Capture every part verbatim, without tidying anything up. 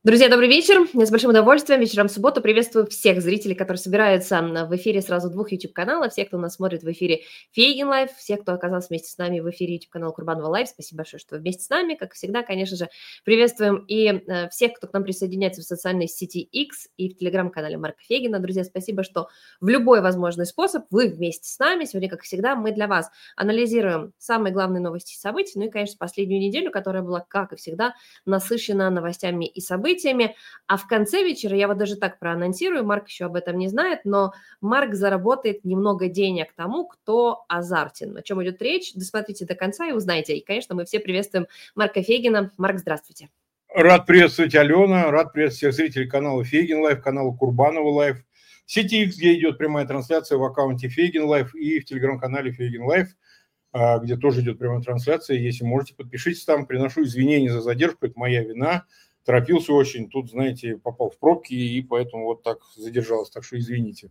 Друзья, добрый вечер. Я с большим удовольствием вечером в субботу приветствую всех зрителей, которые собираются в эфире сразу двух YouTube-каналов, всех, кто нас смотрит в эфире Фейгин Лайв, всех, кто оказался вместе с нами в эфире YouTube-канала Курбанова Лайв. Спасибо большое, что вы вместе с нами. Как всегда, конечно же, приветствуем и э, всех, кто к нам присоединяется в социальной сети X и в телеграм-канале Марка Фейгина. Друзья, спасибо, что в любой возможный способ вы вместе с нами. Сегодня, как всегда, мы для вас анализируем самые главные новости и события, ну и, конечно, последнюю неделю, которая была, как и всегда, насыщена новостями и событиями. А в конце вечера, я вот даже так проанонсирую, Марк еще об этом не знает, но Марк заработает немного денег тому, кто азартен. О чем идет речь? Досмотрите до конца и узнаете. И, конечно, мы все приветствуем Марка Фейгина. Марк, здравствуйте. Рад приветствовать Алена, рад приветствовать всех зрителей канала Фейгин Лайв, канала Курбанова Лайв, сети X, где идет прямая трансляция, в аккаунте Фейгин Лайв и в телеграм-канале Фейгин Лайв, где тоже идет прямая трансляция. Если можете, подпишитесь там. Приношу извинения за задержку, это моя вина. Торопился очень, тут, знаете, попал в пробки, и поэтому вот так задержался, так что извините.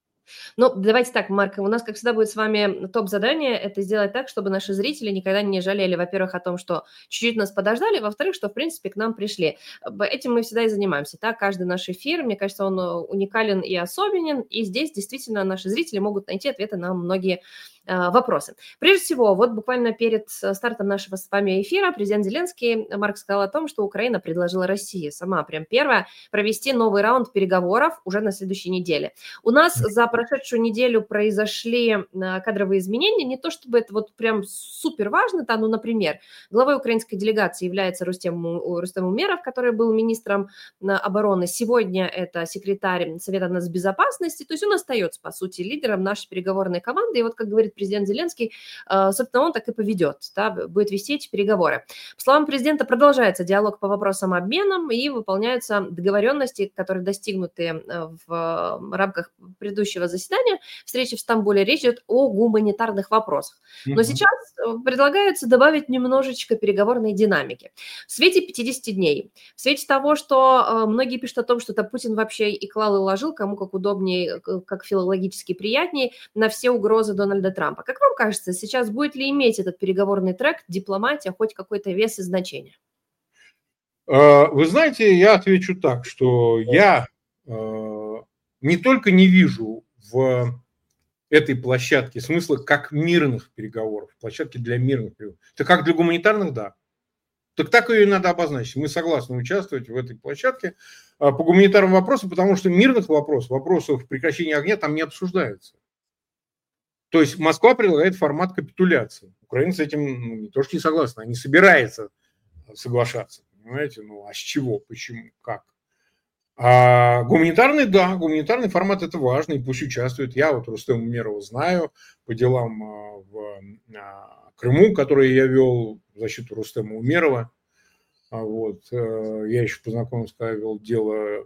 Ну, давайте так, Марк, у нас, как всегда, будет с вами топ-задание, это сделать так, чтобы наши зрители никогда не жалели, во-первых, о том, что чуть-чуть нас подождали, во-вторых, что, в принципе, к нам пришли. Этим мы всегда и занимаемся, так, каждый наш эфир, мне кажется, он уникален и особенен, и здесь действительно наши зрители могут найти ответы на многие вопросы. Прежде всего, вот буквально перед стартом нашего с вами эфира президент Зеленский, Марк, сказал о том, что Украина предложила России сама, прям первая, провести новый раунд переговоров уже на следующей неделе. У нас за прошедшую неделю произошли кадровые изменения, не то чтобы это вот прям супер важно, да, ну, например, главой украинской делегации является Рустем, Рустем Умеров, который был министром обороны. Сегодня это секретарь Совета нацбезопасности, то есть он остается, по сути, лидером нашей переговорной команды, и вот, как говорит президент Зеленский, собственно, он так и поведет, да, будет вести эти переговоры. По словам президента, продолжается диалог по вопросам обмена и выполняются договоренности, которые достигнуты в рамках предыдущего заседания, встречи в Стамбуле. Речь идет о гуманитарных вопросах. Но сейчас предлагается добавить немножечко переговорной динамики. В свете пятидесяти дней, в свете того, что многие пишут о том, что это Путин вообще и клал, и ложил, кому как удобнее, как филологически приятнее, на все угрозы Дональда Трампа. Как вам кажется, сейчас будет ли иметь этот переговорный трек дипломатия хоть какой-то вес и значение? Вы знаете, я отвечу так, что я не только не вижу в этой площадке смысла как мирных переговоров, площадки для мирных переговоров. Это как для гуманитарных, да. Так так ее и надо обозначить. Мы согласны участвовать в этой площадке по гуманитарным вопросам, потому что мирных вопросов, вопросов прекращения огня там не обсуждается. То есть Москва предлагает формат капитуляции. Украина с этим ну, не то что не согласна, а не собирается соглашаться. Понимаете? Ну а с чего, почему, как? А гуманитарный, да, гуманитарный формат это важно, и пусть участвует. Я вот Рустема Умерова знаю по делам в Крыму, которые я вел в защиту Рустема Умерова. Вот. Я еще познакомился, когда вел дело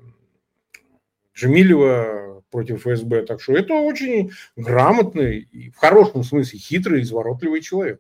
Джемилева против эф эс бэ. Так что это очень грамотный и в хорошем смысле хитрый, изворотливый человек.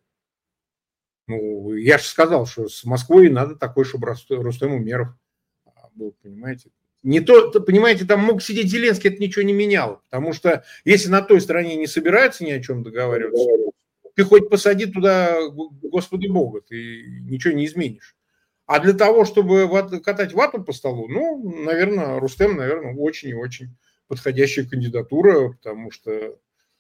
Ну, я же сказал, что с Москвой надо такой, чтобы Рустем Умеров был, понимаете. Не то, понимаете, там мог сидеть Зеленский, это ничего не меняло. Потому что если на той стороне не собираются ни о чем договариваться, ты хоть посади туда Господи Бога, ты ничего не изменишь. А для того, чтобы катать вату по столу, ну, наверное, Рустем, наверное, очень и очень подходящая кандидатура, потому что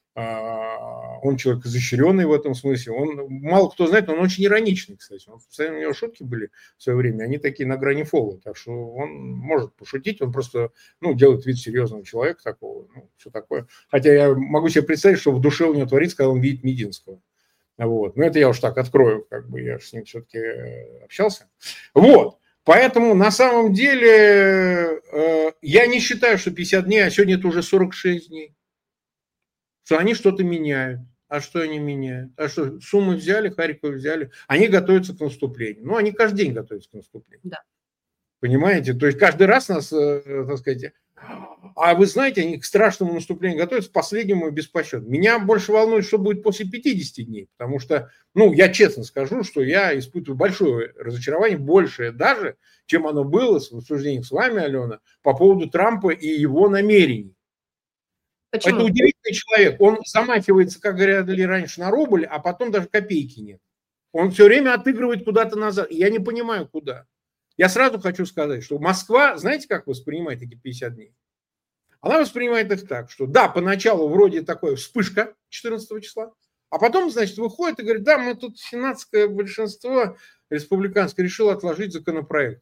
а, он человек изощренный в этом смысле. Он, мало кто знает, но он очень ироничный, кстати. Он, постоянно у него шутки были в свое время, они такие на грани фола. Так что он может пошутить, он просто ну, делает вид серьезного человека такого, ну, все такое. Хотя я могу себе представить, что в душе у него творится, когда он видит Мединского. Вот. Но это я уж так открою, как бы я же с ним все-таки общался. Вот. Поэтому на самом деле э, я не считаю, что пятьдесят дней, а сегодня это уже сорок шесть дней. Что они что-то меняют. А что они меняют? А что, Сумы взяли, Харьков взяли. Они готовятся к наступлению. Ну, они каждый день готовятся к наступлению. Да. Понимаете? То есть каждый раз нас, э, так сказать... А вы знаете, они к страшному наступлению готовятся, к последнему беспощадно. Меня больше волнует, что будет после пятидесяти дней, потому что, ну, я честно скажу, что я испытываю большое разочарование, большее даже, чем оно было в обсуждениях с вами, Алена, по поводу Трампа и его намерений. Почему? Это удивительный человек. Он замахивается, как говорили раньше, на рубль, а потом даже копейки нет. Он все время отыгрывает куда-то назад. Я не понимаю, куда. Я сразу хочу сказать, что Москва, знаете, как воспринимает эти пятьдесят дней? Она воспринимает их так, что да, поначалу вроде такой вспышка четырнадцатого числа, а потом, значит, выходит и говорит, да, мы тут сенатское большинство республиканское решило отложить законопроект.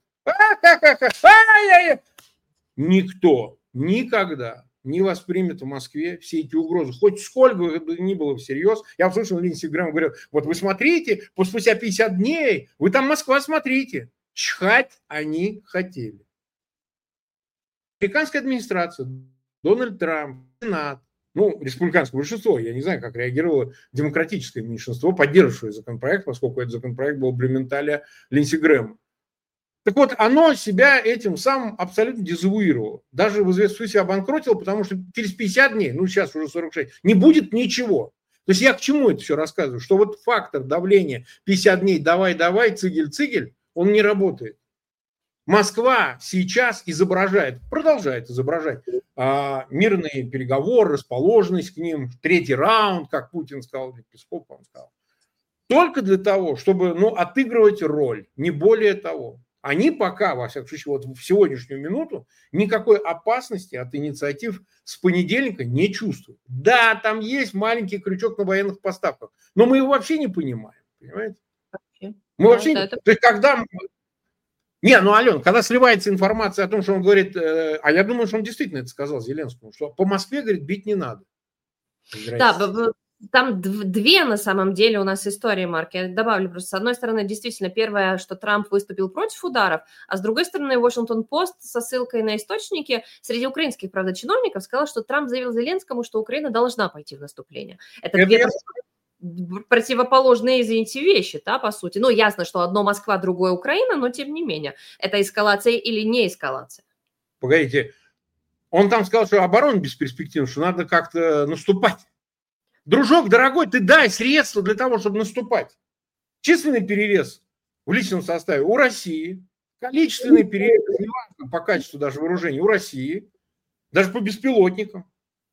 Никто никогда не воспримет в Москве все эти угрозы, хоть сколько бы ни было всерьез. Я услышал, Линдси Грэм говорил, вот вы смотрите, спустя пятьдесят дней, вы там Москва смотрите. Чхать они хотели. Американская администрация, Дональд Трамп, Сенат, ну, республиканское большинство, я не знаю, как реагировало демократическое меньшинство, поддерживавшее законопроект, поскольку этот законопроект был в Блюменталя Линдси Грэма. Так вот, оно себя этим самым абсолютно дезавуировало. Даже в известном смысле обанкротило, потому что через пятьдесят дней, ну сейчас уже сорок шесть, не будет ничего. То есть я к чему это все рассказываю? Что вот фактор давления пятьдесят дней давай-давай, цигель-цигель, он не работает. Москва сейчас изображает, продолжает изображать а, мирные переговоры, расположенность к ним, третий раунд, как Путин сказал, Песков, он сказал. Только для того, чтобы ну, отыгрывать роль, не более того. Они пока, во всяком случае, вот в сегодняшнюю минуту никакой опасности от инициатив с понедельника не чувствуют. Да, там есть маленький крючок на военных поставках, но мы его вообще не понимаем, понимаете? Мы да, вообще да, не... это... То есть, когда... Не, ну, Ален, когда сливается информация о том, что он говорит, э, а я думаю, что он действительно это сказал Зеленскому, что по Москве, говорит, бить не надо. Да, там две на самом деле у нас истории, Марк. Я добавлю просто. С одной стороны, действительно, первое, что Трамп выступил против ударов, а с другой стороны, Вашингтон-Пост со ссылкой на источники среди украинских, правда, чиновников сказал, что Трамп заявил Зеленскому, что Украина должна пойти в наступление. Это, это две я... противоположные, извините, вещи, да, по сути. Ну, ясно, что одно Москва, другое Украина, но тем не менее. Это эскалация или не эскалация? Погодите, он там сказал, что оборона бесперспективна, что надо как-то наступать. Дружок, дорогой, ты дай средства для того, чтобы наступать. Численный перевес в личном составе у России, количественный перевес, неважно по качеству даже вооружений, у России, даже по беспилотникам.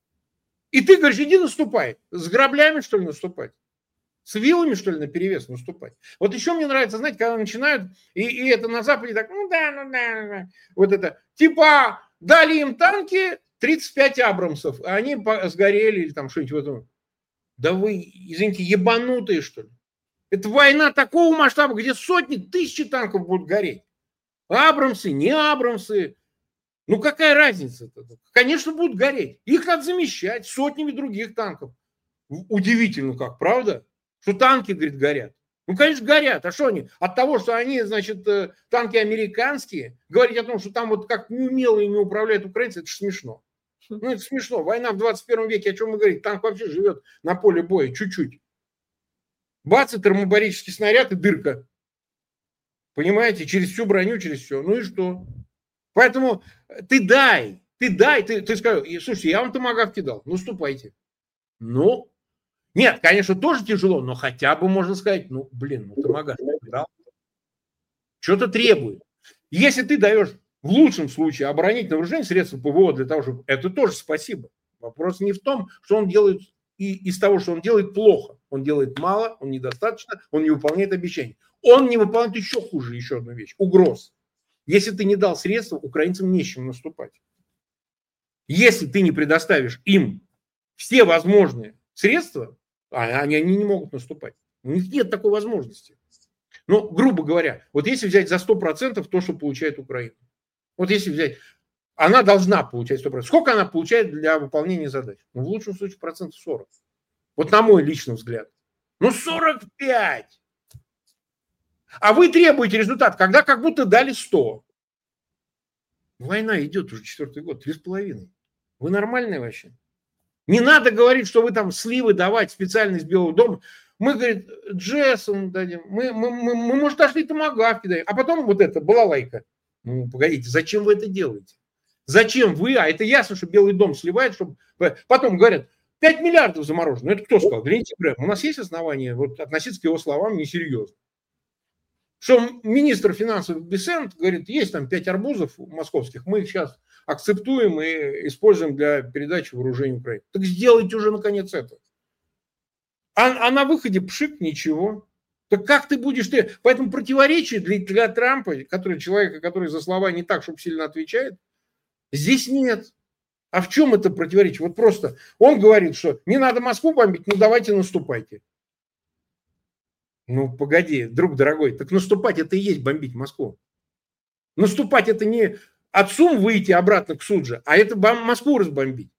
И ты говоришь, иди наступай. С граблями, что ли, наступать? С вилами, что ли, на перевес наступать? Вот еще мне нравится, знаете, когда начинают, и, и это на Западе так, ну да, ну да, ну да. Вот это, типа, дали им танки, тридцать пять Абрамсов, а они сгорели или там что-нибудь в этом. Да вы, извините, ебанутые, что ли? Это война такого масштаба, где сотни, тысячи танков будут гореть. Абрамсы, не Абрамсы. Ну, какая разница-то? Конечно, будут гореть. Их надо замещать сотнями других танков. Удивительно как, правда? Что танки, говорит, горят. Ну, конечно, горят. А что они? От того, что они, значит, танки американские, говорить о том, что там вот как неумело ими управляют украинцы, это же смешно. Ну, это смешно. Война в двадцать первом веке, о чем мы говорим? Танк вообще живет на поле боя чуть-чуть. Бац, и термобарический снаряд, и дырка. Понимаете? Через всю броню, через все. Ну и что? Поэтому ты дай, ты дай, ты, ты скажи, слушайте, я вам томагавк кидал, ну, ступайте. Ну, нет, конечно, тоже тяжело, но хотя бы можно сказать, ну, блин, ну, томагавк кидал. Что-то требует. Если ты даешь в лучшем случае оборонительное вооружение, средства ПВО для того, чтобы... Это тоже спасибо. Вопрос не в том, что он делает и из того, что он делает, плохо. Он делает мало, он недостаточно, он не выполняет обещаний. Он не выполняет еще хуже, еще одну вещь. Угроз. Если ты не дал средства, украинцам не с чем наступать. Если ты не предоставишь им все возможные средства, они, они не могут наступать. У них нет такой возможности. Ну, грубо говоря, вот если взять за сто процентов то, что получает Украина. Вот если взять, она должна получать сто процентов. Сколько она получает для выполнения задач? Ну, в лучшем случае процентов сорок. Вот на мой личный взгляд. Ну, сорок пять. А вы требуете результат, когда как будто дали сто. Война идет уже четвертый год, три с половиной. Вы нормальные вообще? Не надо говорить, что вы там сливы давать специально из Белого дома. Мы, говорит, Джессон дадим, мы, мы, мы, мы может, даже и томагавки даем. А потом вот это, балалайка. Ну, погодите, зачем вы это делаете? Зачем вы, а это ясно, что Белый дом сливает, чтобы... Потом говорят, пять миллиардов заморожено. Это кто сказал? Линдси Грэм. У нас есть основания вот, относиться к его словам несерьезно. Что министр финансов Бессент говорит, есть там пять арбузов московских, мы их сейчас акцептуем и используем для передачи вооружений Украины. Так сделайте уже наконец это. А, а на выходе пшик, ничего. Так как ты будешь... Ты... Поэтому противоречие для, для Трампа, который, человека, который за слова не так, чтобы сильно отвечает, здесь нет. А в чем это противоречие? Вот просто он говорит, что не надо Москву бомбить, ну давайте наступайте. Ну погоди, друг дорогой, так наступать это и есть бомбить Москву. Наступать это не от Сум выйти обратно к Судже, а это Москву разбомбить.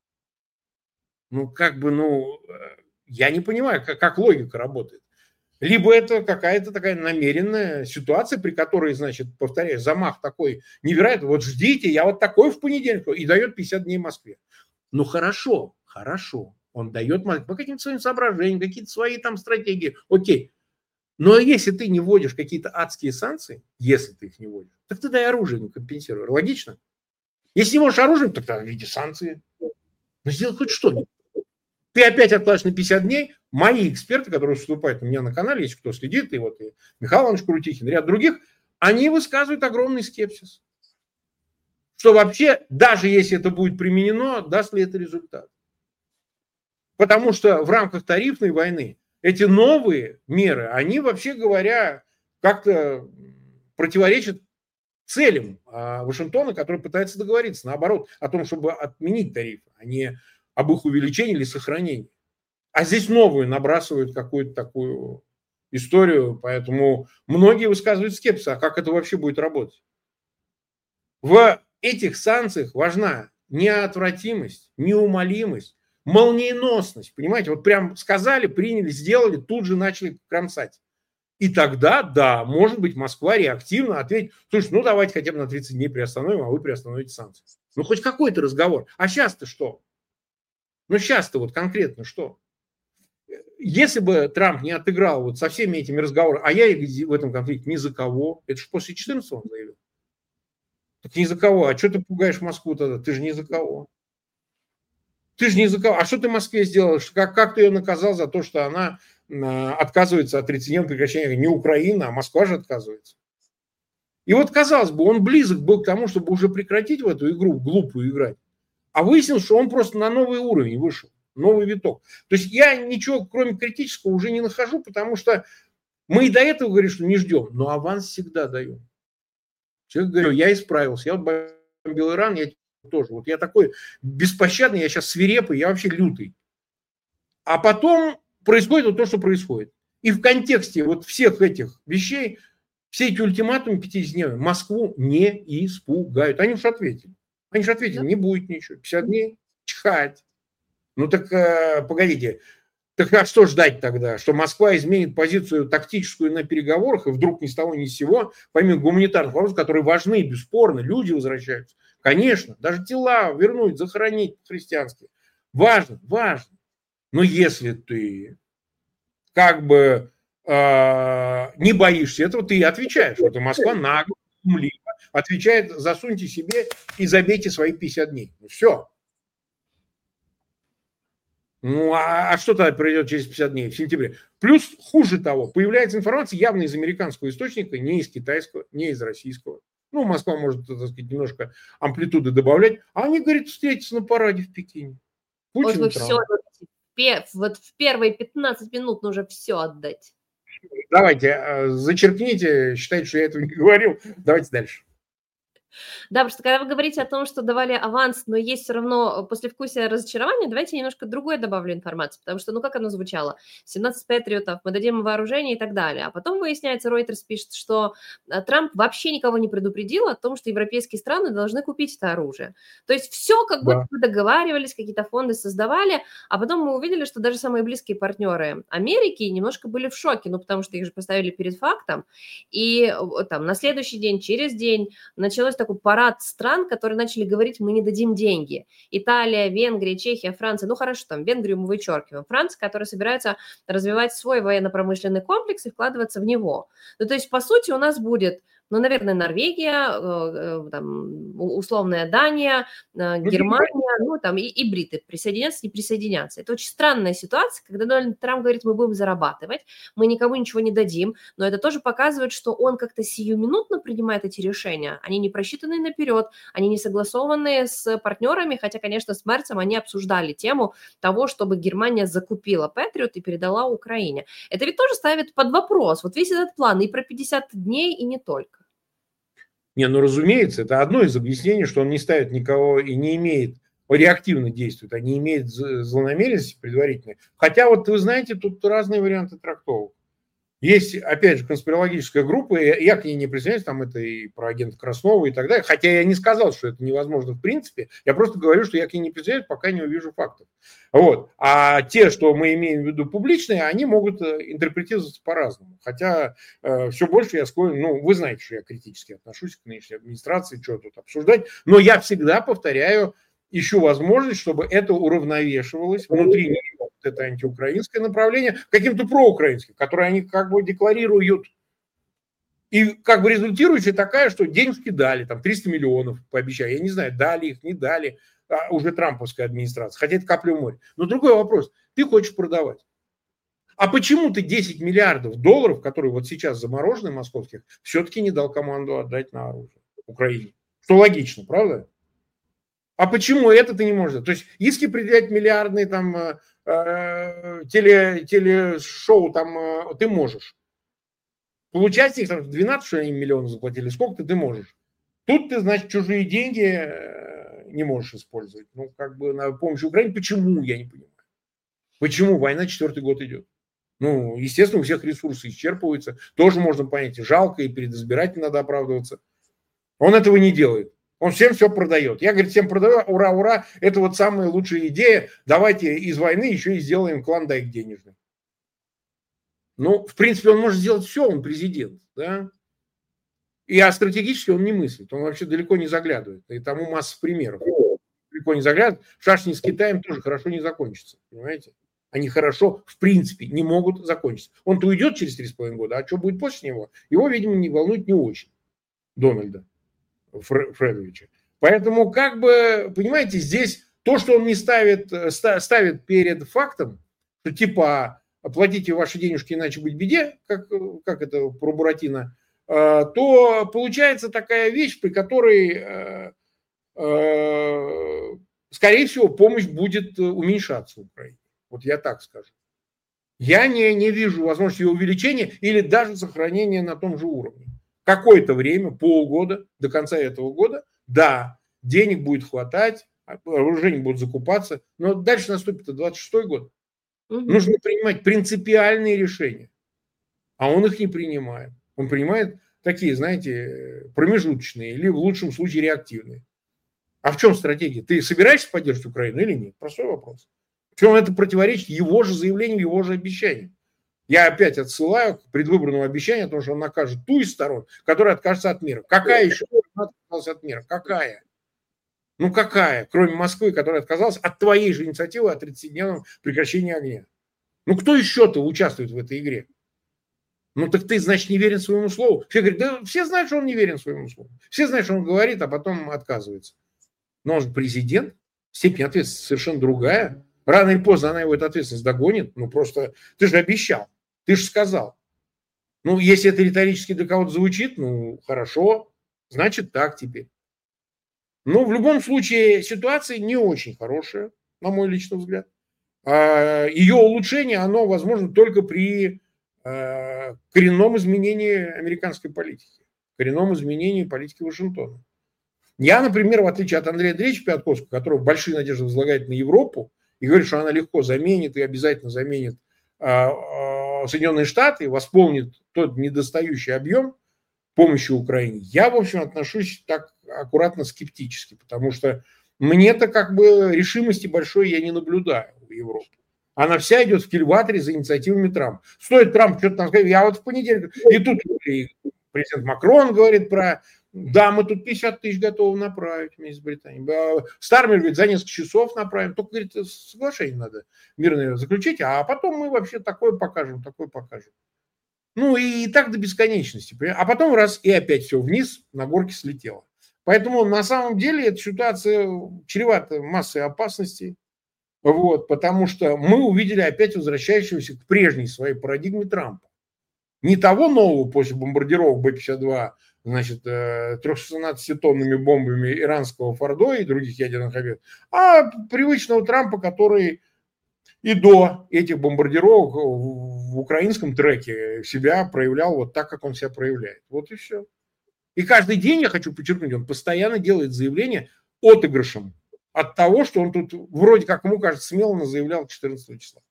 Ну как бы, ну, я не понимаю, как, как логика работает. Либо это какая-то такая намеренная ситуация, при которой, значит, повторяю, замах такой невероятный. Вот ждите, я вот такой в понедельник, и дает пятьдесят дней Москве. Ну хорошо, хорошо. Он дает по каким-то своим соображениям, какие-то свои там стратегии. Окей. Но если ты не вводишь какие-то адские санкции, если ты их не вводишь, так ты дай оружие, не компенсируй. Логично? Если не можешь оружием, так тогда в виде санкции. Но сделай хоть что-нибудь. Ты опять откладываешь на пятьдесят дней. Мои эксперты, которые выступают у меня на канале, если кто следит, и вот и Михаил Иванович Крутихин, и ряд других, они высказывают огромный скепсис. Что вообще, даже если это будет применено, даст ли это результат. Потому что в рамках тарифной войны эти новые меры, они, вообще говоря, как-то противоречат целям Вашингтона, который пытается договориться, наоборот, о том, чтобы отменить тарифы, а не об их увеличении или сохранении. А здесь новую набрасывают какую-то такую историю, поэтому многие высказывают скепсис, а как это вообще будет работать. В этих санкциях важна неотвратимость, неумолимость, молниеносность. Понимаете, вот прям сказали, приняли, сделали, тут же начали кромсать. И тогда, да, может быть, Москва реактивно ответит, слушай, ну давайте хотя бы на тридцать дней приостановим, а вы приостановите санкции. Ну хоть какой-то разговор. А сейчас-то что? Ну сейчас-то вот конкретно что? Если бы Трамп не отыграл вот со всеми этими разговорами, а я в этом конфликте ни за кого, это же после четырнадцатого он заявил. Так ни за кого. А что ты пугаешь Москву тогда? Ты же ни за кого. Ты же ни за кого. А что ты Москве сделал? Как, как ты ее наказал за то, что она э, отказывается от тридцатидневного прекращения? Не Украина, а Москва же отказывается. И вот, казалось бы, он близок был к тому, чтобы уже прекратить в эту игру глупую играть. А выяснилось, что он просто на новый уровень вышел, новый виток. То есть я ничего, кроме критического, уже не нахожу, потому что мы и до этого говорили, что не ждем, но аванс всегда даем. Человек говорит, я исправился, я вот бомбил Иран, я тоже. Вот я такой беспощадный, я сейчас свирепый, я вообще лютый. А потом происходит вот то, что происходит. И в контексте вот всех этих вещей, все эти ультиматумы пятидесятидневные Москву не испугают. Они уж ответили. Они же ответили, не будет ничего. пятьдесят дней, чихать. Ну так, э, погодите, так а что ждать тогда? Что Москва изменит позицию тактическую на переговорах, и вдруг ни с того ни с сего, помимо гуманитарных вопросов, которые важны, бесспорно, люди возвращаются. Конечно, даже тела вернуть, захоронить христианские. Важно, важно. Но если ты как бы э, не боишься этого, ты отвечаешь. Вот и Москва нагло, отвечает, засуньте себе и забейте свои пятьдесят дней. Ну, все. Ну, а, а что тогда придет через пятьдесят дней, в сентябре? Плюс, хуже того, появляется информация явно из американского источника, не из китайского, не из российского. Ну, Москва может, так сказать, немножко амплитуды добавлять. А они, говорят, встретятся на параде в Пекине. Путин, вот, все, вот в первые пятнадцать минут нужно все отдать. Давайте, зачеркните, считайте, что я этого не говорил. Давайте дальше. Да, потому что когда вы говорите о том, что давали аванс, но есть все равно послевкусие разочарования, давайте я немножко другое добавлю информацию, потому что, ну, как оно звучало? семнадцать патриотов, мы дадим вооружение и так далее. А потом выясняется, Reuters пишет, что Трамп вообще никого не предупредил о том, что европейские страны должны купить это оружие. То есть все как будто бы договаривались, какие-то фонды создавали, а потом мы увидели, что даже самые близкие партнеры Америки немножко были в шоке, ну, потому что их же поставили перед фактом, и там на следующий день, через день началось такой парад стран, которые начали говорить, мы не дадим деньги. Италия, Венгрия, Чехия, Франция, ну хорошо, там Венгрию мы вычеркиваем. Франция, которая собирается развивать свой военно-промышленный комплекс и вкладываться в него. Ну то есть, по сути, у нас будет Ну, наверное, Норвегия, э, э, там, условная Дания, э, Ну, Германия, ну, там, и, и бриты присоединяться, не присоединяться. Это очень странная ситуация, когда Дональд Трамп говорит, мы будем зарабатывать, мы никому ничего не дадим, но это тоже показывает, что он как-то сиюминутно принимает эти решения, они не просчитаны наперед, они не согласованы с партнерами, хотя, конечно, с Мерцем они обсуждали тему того, чтобы Германия закупила Патриот и передала Украине. Это ведь тоже ставит под вопрос вот весь этот план и про пятьдесят дней, и не только. Не, ну разумеется, это одно из объяснений, что он не ставит никого и не имеет, реактивно действует, а не имеет злонамеренности предварительной. Хотя вот вы знаете, тут разные варианты трактовок. Есть, опять же, конспирологическая группа, я к ней не присоединяюсь, там это и про агента Краснова и так далее, хотя я не сказал, что это невозможно в принципе, я просто говорю, что я к ней не присоединяюсь, пока не увижу фактов. Вот. А те, что мы имеем в виду публичные, они могут интерпретироваться по-разному. Хотя э, все больше я склонен, ну, вы знаете, что я критически отношусь к нынешней администрации, что тут обсуждать, но я всегда повторяю, ищу возможность, чтобы это уравновешивалось внутри нее, вот это антиукраинское направление, каким-то проукраинским, которое они как бы декларируют. И как бы результирующая такая, что денежки дали, там триста миллионов пообещали. Я не знаю, дали их, не дали, а уже трамповская администрация, хотя это капля в море. Но другой вопрос, ты хочешь продавать. А почему ты десять миллиардов долларов, которые вот сейчас заморожены московских, все-таки не дал команду отдать на оружие Украине? Что логично, правда? А почему это ты не можешь? То есть иски предъявлять миллиардные там э, теле, телешоу там э, ты можешь. Получать их там двенадцать что они миллионов заплатили, сколько ты можешь. Тут ты, значит, чужие деньги э, не можешь использовать. Ну, как бы на помощь Украине. Почему, я не понимаю. Почему война четвертый год идет? Ну, естественно, у всех ресурсы исчерпываются. Тоже можно понять. Жалко, и перед избирателем надо оправдываться. Он этого не делает. Он всем все продает. Я, говорит, всем продаю, ура, ура, это вот самая лучшая идея. Давайте из войны еще и сделаем клондайк денежный. Ну, в принципе, он может сделать все, он президент, да. И а стратегически он не мыслит, он вообще далеко не заглядывает. И тому масса примеров. Далеко не заглядывает. Шашни с Китаем тоже хорошо не закончится, понимаете? Они хорошо, в принципе, не могут закончиться. Он-то уйдет через три с половиной года, а что будет после него, его, видимо, не волнует не очень, Дональда Фредовича. Поэтому, как бы, понимаете, здесь то, что он не ставит, ставит перед фактом, что типа оплатите ваши денежки, иначе быть беде, как, как это про Буратино, то получается такая вещь, при которой, скорее всего, помощь будет уменьшаться в Украине. Вот я так скажу. Я не, не вижу возможности ее увеличения или даже сохранения на том же уровне. Какое-то время, полгода, до конца этого года, да, денег будет хватать, вооружение будут закупаться, но дальше наступит двадцать шестой год. Угу. Нужно принимать принципиальные решения, а он их не принимает. Он принимает такие, знаете, промежуточные или в лучшем случае реактивные. А в чем стратегия? Ты собираешься поддерживать Украину или нет? Простой вопрос. Причем это противоречит его же заявлению, его же обещанию. Я опять отсылаю к предвыборному обещанию о том, что он накажет ту из сторон, которая откажется от мира. Какая еще отказалась от мира? Какая? Ну какая? Кроме Москвы, которая отказалась от твоей же инициативы о тридцатидневном прекращении огня. Ну кто еще-то участвует в этой игре? Ну так ты, значит, не верен своему слову. Все говорят, да все знают, что он не верен своему слову. Все знают, что он говорит, а потом отказывается. Но он же президент. Степень ответственности совершенно другая. Рано или поздно она его эту ответственность догонит. Ну просто ты же обещал. Ты же сказал. Ну, если это риторически для кого-то звучит, ну, хорошо, значит так теперь. Но в любом случае ситуация не очень хорошая, на мой личный взгляд. Ее улучшение, оно возможно только при коренном изменении американской политики, коренном изменении политики Вашингтона. Я, например, в отличие от Андрея Андреевича Пятковского, который большие надежды возлагает на Европу и говорит, что она легко заменит и обязательно заменит Соединенные Штаты, восполнит тот недостающий объем помощи Украине, я, в общем, отношусь так аккуратно скептически, потому что мне-то как бы решимости большой я не наблюдаю в Европе. Она вся идет в кильваторе за инициативами Трампа. Стоит Трамп что-то нам сказать, я вот в понедельник, и тут и президент Макрон говорит про, да, мы тут пятьдесят тысяч готовы направить вместе с Британией. Стармер говорит, за несколько часов направим. Только, говорит, соглашение надо мирное заключить, а потом мы вообще такое покажем, такое покажем. Ну и так до бесконечности. А потом раз, и опять все вниз, на горке слетело. Поэтому на самом деле эта ситуация чревата массой опасностей. Вот, потому что мы увидели опять возвращающегося к прежней своей парадигме Трампа. Не того нового после бомбардировок Бэ пятьдесят два, значит, трехсотшестнадцатитонными бомбами иранского Фордо и других ядерных объектов, а привычного Трампа, который и до этих бомбардировок в украинском треке себя проявлял вот так, как он себя проявляет. Вот и все. И каждый день, я хочу подчеркнуть, он постоянно делает заявление отыгрышем от того, что он тут вроде как, ему кажется, смело заявлял четырнадцатого числа.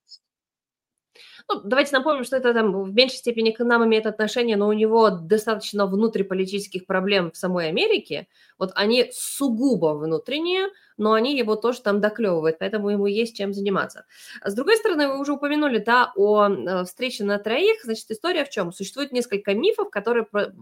Ну, давайте напомним, что это там в меньшей степени к нам имеет отношение, но у него достаточно внутриполитических проблем в самой Америке. Вот они сугубо внутренние, но они его тоже там доклевывают, поэтому ему есть чем заниматься. С другой стороны, вы уже упомянули, да, о встрече на троих. Значит, история в чем? Существует несколько мифов, которые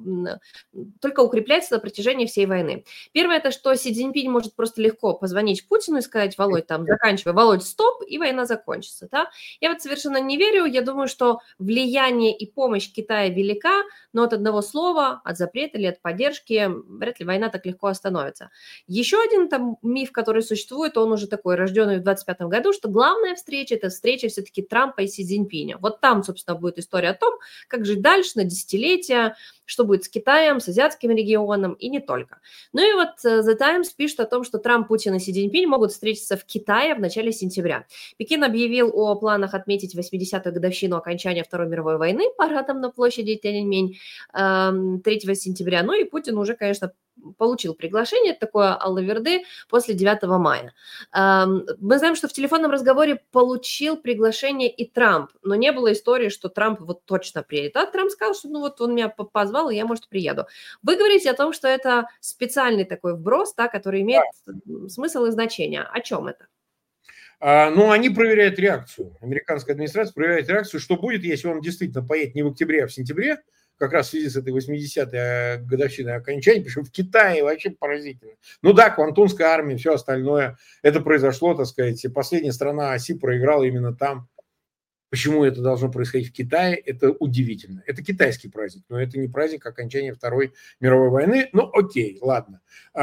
только укрепляются на протяжении всей войны. Первое, это что Си Цзиньпинь может просто легко позвонить Путину и сказать: Володь, там, заканчивай, Володь, стоп, и война закончится, да? Я вот совершенно не верю. Я думаю, что влияние и помощь Китая велика, но от одного слова, от запрета или от поддержки вряд ли война так легко остановится. Еще один там миф, который существует, он уже такой, рожденный в двадцать пятом году, что главная встреча – это встреча все-таки Трампа и Си Цзиньпиня. Вот там, собственно, будет история о том, как жить дальше на десятилетия, что будет с Китаем, с азиатским регионом и не только. Ну и вот The Times пишет о том, что Трамп, Путин и Си Цзиньпинь могут встретиться в Китае в начале сентября. Пекин объявил о планах отметить восьмидесятую годовщину окончания Второй мировой войны парадом на площади Тяньаньмэнь третьего сентября. Ну и Путин уже, конечно, получил приглашение, такое алла-верды, после девятого мая. Мы знаем, что в телефонном разговоре получил приглашение и Трамп, но не было истории, что Трамп вот точно приедет. А Трамп сказал, что ну вот он меня позвал, и я, может, приеду. Вы говорите о том, что это специальный такой вброс, да, который имеет да. смысл и значение. О чем это? А, ну, они проверяют реакцию. Американская администрация проверяет реакцию, что будет, если он действительно поедет не в октябре, а в сентябре, как раз в связи с этой восьмидесятой годовщиной окончания, причем в Китае вообще поразительно. Ну да, Квантунская армия, все остальное, это произошло, так сказать, последняя страна оси проиграла именно там. Почему это должно происходить в Китае, это удивительно. Это китайский праздник, но это не праздник окончания Второй мировой войны. Ну окей, ладно.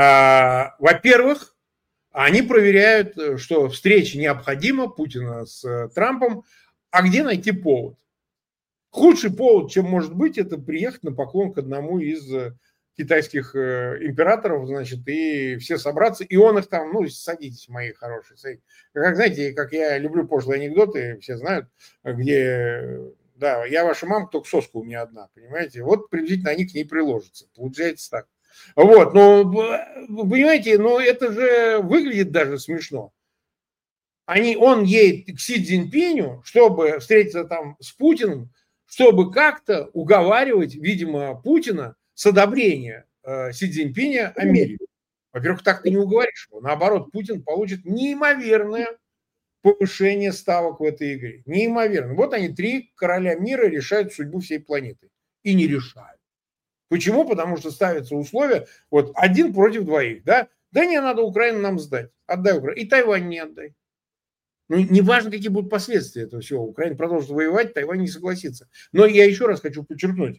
А, во-первых, они проверяют, что встреча необходима Путина с Трампом, а где найти повод? Худший повод, чем может быть, это приехать на поклон к одному из китайских императоров, значит, и все собраться, и он их там, ну, садитесь, мои хорошие, садитесь. Как, знаете, как я люблю пошлые анекдоты, все знают, где, да, я ваша мама, только соска у меня одна, понимаете? Вот приблизительно они к ней приложатся, получается так. Вот, но, понимаете, но это же выглядит даже смешно. Они, он едет к Си Цзиньпиню, чтобы встретиться там с Путиным, чтобы как-то уговаривать, видимо, Путина с одобрения э, Си Цзиньпиня Америки. Во-первых, так ты не уговоришь его. Наоборот, Путин получит неимоверное повышение ставок в этой игре. Неимоверно. Вот они, три короля мира, решают судьбу всей планеты. И не решают. Почему? Потому что ставятся условия, вот один против двоих. Да, да не, надо Украину нам сдать. Отдай Украину. И Тайвань не отдай. Ну, неважно, какие будут последствия этого всего. Украина продолжит воевать, Тайвань не согласится. Но я еще раз хочу подчеркнуть.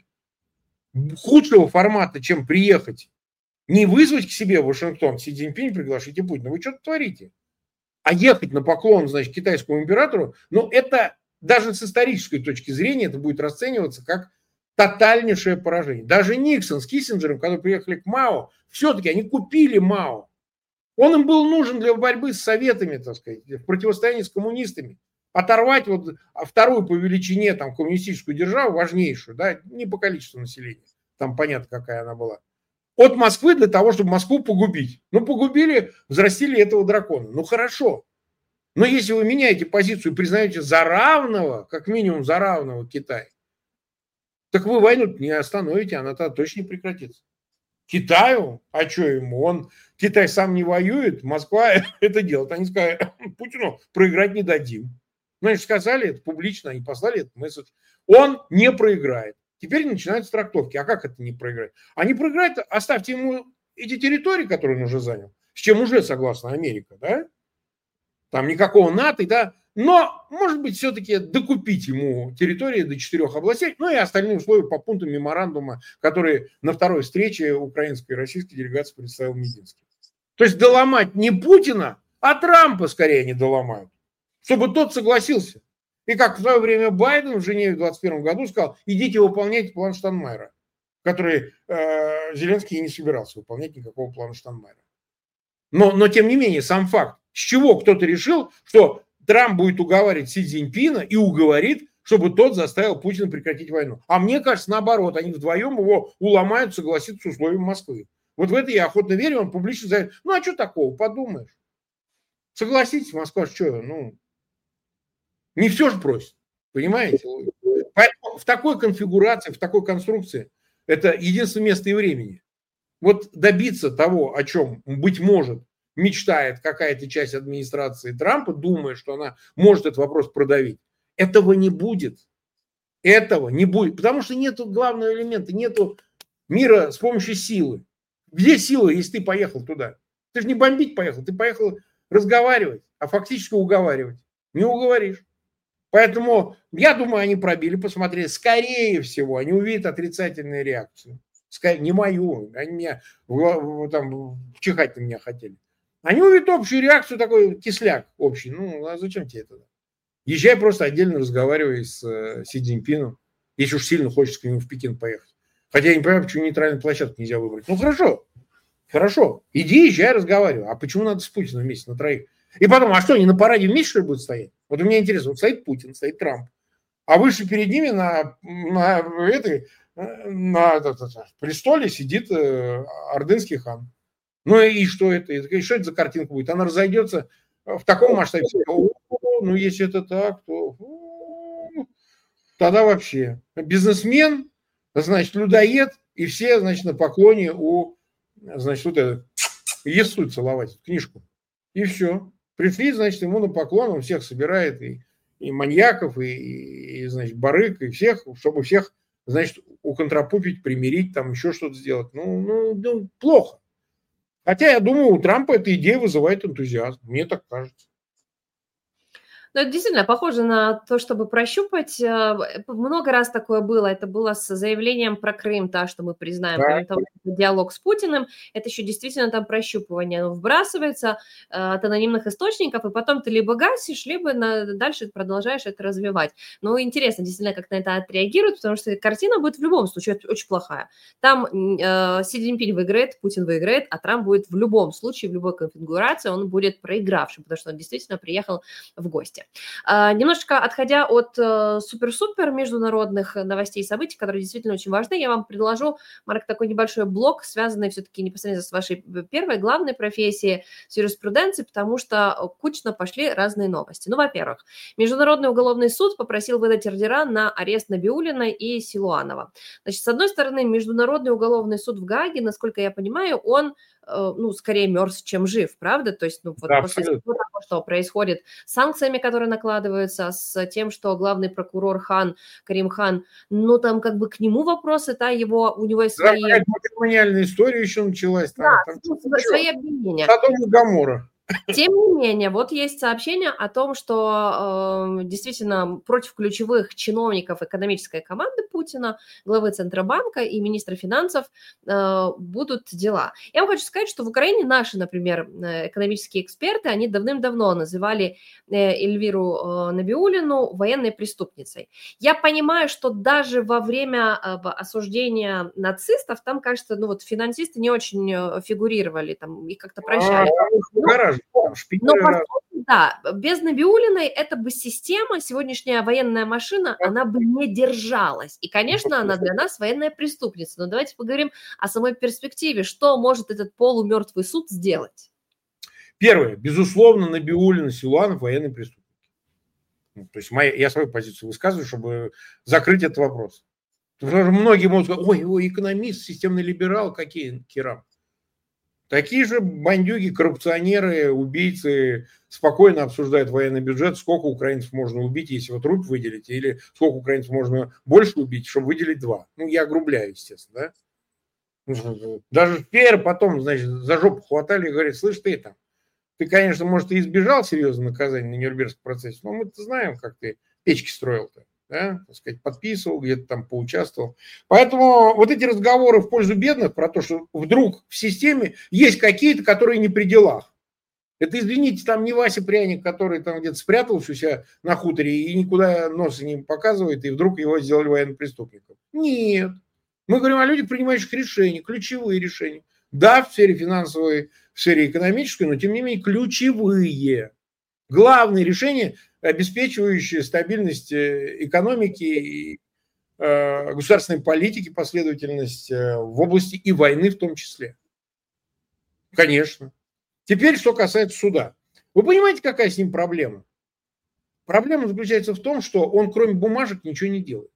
Худшего формата, чем приехать, не вызвать к себе в Вашингтон Си Цзиньпинь, приглашите Путина. Вы что-то творите. А ехать на поклон, значит, китайскому императору, ну, это даже с исторической точки зрения это будет расцениваться как тотальнейшее поражение. Даже Никсон с Киссинджером, когда приехали к Мао, все-таки они купили Мао. Он им был нужен для борьбы с советами, так сказать, в противостоянии с коммунистами. Оторвать вот вторую по величине там, коммунистическую державу, важнейшую, да, не по количеству населения, там понятно, какая она была, от Москвы для того, чтобы Москву погубить. Ну, погубили, взрастили этого дракона. Ну, хорошо. Но если вы меняете позицию и признаете за равного, как минимум за равного Китая, так вы войну не остановите, она тогда точно не прекратится. Китаю? А что ему? Он, Китай сам не воюет, Москва это делает. Они сказали, Путину проиграть не дадим. Значит, сказали это публично, они послали этот месседж. Он не проиграет. Теперь начинаются трактовки. А как это не проиграть? А не проиграть, оставьте ему эти территории, которые он уже занял, с чем уже согласна Америка, да? Там никакого НАТО, да? Но, может быть, все-таки докупить ему территории до четырех областей, ну и остальные условия по пунктам меморандума, которые на второй встрече украинской и российской делегации представил Мединский. То есть доломать не Путина, а Трампа скорее они доломают, чтобы тот согласился. И как в свое время Байден в Женеве в двадцать первом году сказал, идите выполняйте план Штайнмайера, который э, Зеленский и не собирался выполнять никакого плана Штайнмайера. Но, но, тем не менее, сам факт, с чего кто-то решил, что Трамп будет уговаривать Си Цзиньпина и уговорит, чтобы тот заставил Путина прекратить войну. А мне кажется, наоборот, они вдвоем его уломают согласиться с условиями Москвы. Вот в это я охотно верю, он публично заявит, ну а что такого, подумаешь. Согласитесь, Москва, что, ну, не все же просит, понимаете? Поэтому в такой конфигурации, в такой конструкции, это единственное место и времени. Вот добиться того, о чем, быть может, мечтает какая-то часть администрации Трампа, думая, что она может этот вопрос продавить, этого не будет. Этого не будет. Потому что нет главного элемента, нет мира с помощью силы. Где сила, если ты поехал туда? Ты же не бомбить поехал, ты поехал разговаривать, а фактически уговаривать. Не уговоришь. Поэтому, я думаю, они пробили, посмотрели. Скорее всего, они увидят отрицательную реакцию. Не мою, они меня там вчихать на меня хотели. Они увидят общую реакцию, такой кисляк общий. Ну, а зачем тебе это? Езжай просто отдельно разговаривай с э, Си Цзиньпином, если уж сильно хочется к нему в Пекин поехать. Хотя я не понимаю, почему нейтральную площадку нельзя выбрать. Ну, хорошо, хорошо, иди, езжай, разговаривай. А почему надо с Путиным вместе на троих? И потом, а что, они на параде вместе, что ли, будут стоять? Вот у меня интересно, вот стоит Путин, стоит Трамп, а выше перед ними на, на, этой, на, на, на, на престоле сидит э, ордынский хан. Ну и что это? И что это за картинка будет? Она разойдется в таком масштабе. Ну, если это так, то тогда вообще бизнесмен, значит, людоед, и все, значит, на поклоне у, значит, вот это, Иисус целовать, книжку. И все. Пришли, значит, ему на поклон, он всех собирает, и, и маньяков, и, и, и, значит, барыг, и всех, чтобы всех, значит, уконтрапупить, примирить, там еще что-то сделать. Ну, ну, ну, плохо. Хотя, я думаю, у Трампа эта идея вызывает энтузиазм. Мне так кажется. Ну, это действительно похоже на то, чтобы прощупать. Много раз такое было. Это было с заявлением про Крым, да, что мы признаем, да. Помимо того, что диалог с Путиным, это еще действительно там прощупывание. Оно вбрасывается э, от анонимных источников, и потом ты либо гасишь, либо на, дальше продолжаешь это развивать. Но интересно действительно, как на это отреагируют, потому что картина будет в любом случае очень плохая. Там э, Си Цзиньпинь выиграет, Путин выиграет, а Трамп будет в любом случае, в любой конфигурации, он будет проигравшим, потому что он действительно приехал в гости. Uh, немножечко отходя от uh, супер-супер международных новостей и событий, которые действительно очень важны, я вам предложу, Марк, такой небольшой блок, связанный все-таки непосредственно с вашей первой главной профессией, с юриспруденцией, потому что кучно пошли разные новости. Ну, во-первых, Международный уголовный суд попросил выдать ордера на арест Набиуллиной и Силуанова. Значит, с одной стороны, Международный уголовный суд в Гааге, насколько я понимаю, он ну, скорее мертв, чем жив, правда? То есть, ну, вот да, после того, что происходит с санкциями, которые накладываются, с тем, что главный прокурор Хан, Карим Хан, ну, там как бы к нему вопросы, да, его, у него есть свои... Да, матримониальная история еще началась. Там, да, там, ну, там, свои обвинения. Содом и Гоморра. Тем не менее, вот есть сообщение о том, что э, действительно против ключевых чиновников экономической команды Путина, главы Центробанка и министра финансов э, будут дела. Я вам хочу сказать, что в Украине наши, например, экономические эксперты, они давным-давно называли э, Эльвиру э, Набиуллину военной преступницей. Я понимаю, что даже во время э, осуждения нацистов, там, кажется, ну вот финансисты не очень фигурировали, там их как-то прощали. А, Но, по сути, да, без Набиуллиной эта бы система, сегодняшняя военная машина, она бы не держалась. И, конечно, она для нас военная преступница. Но давайте поговорим о самой перспективе. Что может этот полумертвый суд сделать? Первое. Безусловно, Набиуллина, Силуанов военные преступники. Ну, то есть моя, я свою позицию высказываю, чтобы закрыть этот вопрос. Потому что многие могут сказать, ой, ой, экономист, системный либерал, какие Кирам. Такие же бандюги, коррупционеры, убийцы спокойно обсуждают военный бюджет, сколько украинцев можно убить, если вот труп выделить, или сколько украинцев можно больше убить, чтобы выделить два. Ну, я огрубляю, естественно, да. Даже Пьер потом, значит, за жопу хватали и говорит, слышь, ты там, Ты, конечно, может, и избежал серьезного наказания на Нюрнбергском процессе, но мы-то знаем, как ты печки строил-то, да, так сказать, подписывал, где-то там поучаствовал. Поэтому вот эти разговоры в пользу бедных про то, что вдруг в системе есть какие-то, которые не при делах. Это, извините, там не Вася Пряник, который там где-то спрятался у себя на хуторе и никуда носа не показывает, и вдруг его сделали военным преступником. Нет. Мы говорим о людях, принимающих решения, ключевые решения. Да, в сфере финансовой, в сфере экономической, но тем не менее ключевые. Главные решения, обеспечивающие стабильность экономики и э, государственной политики, последовательность э, в области и войны в том числе. Конечно. Теперь, что касается суда. Вы понимаете, какая с ним проблема? Проблема заключается в том, что он кроме бумажек ничего не делает.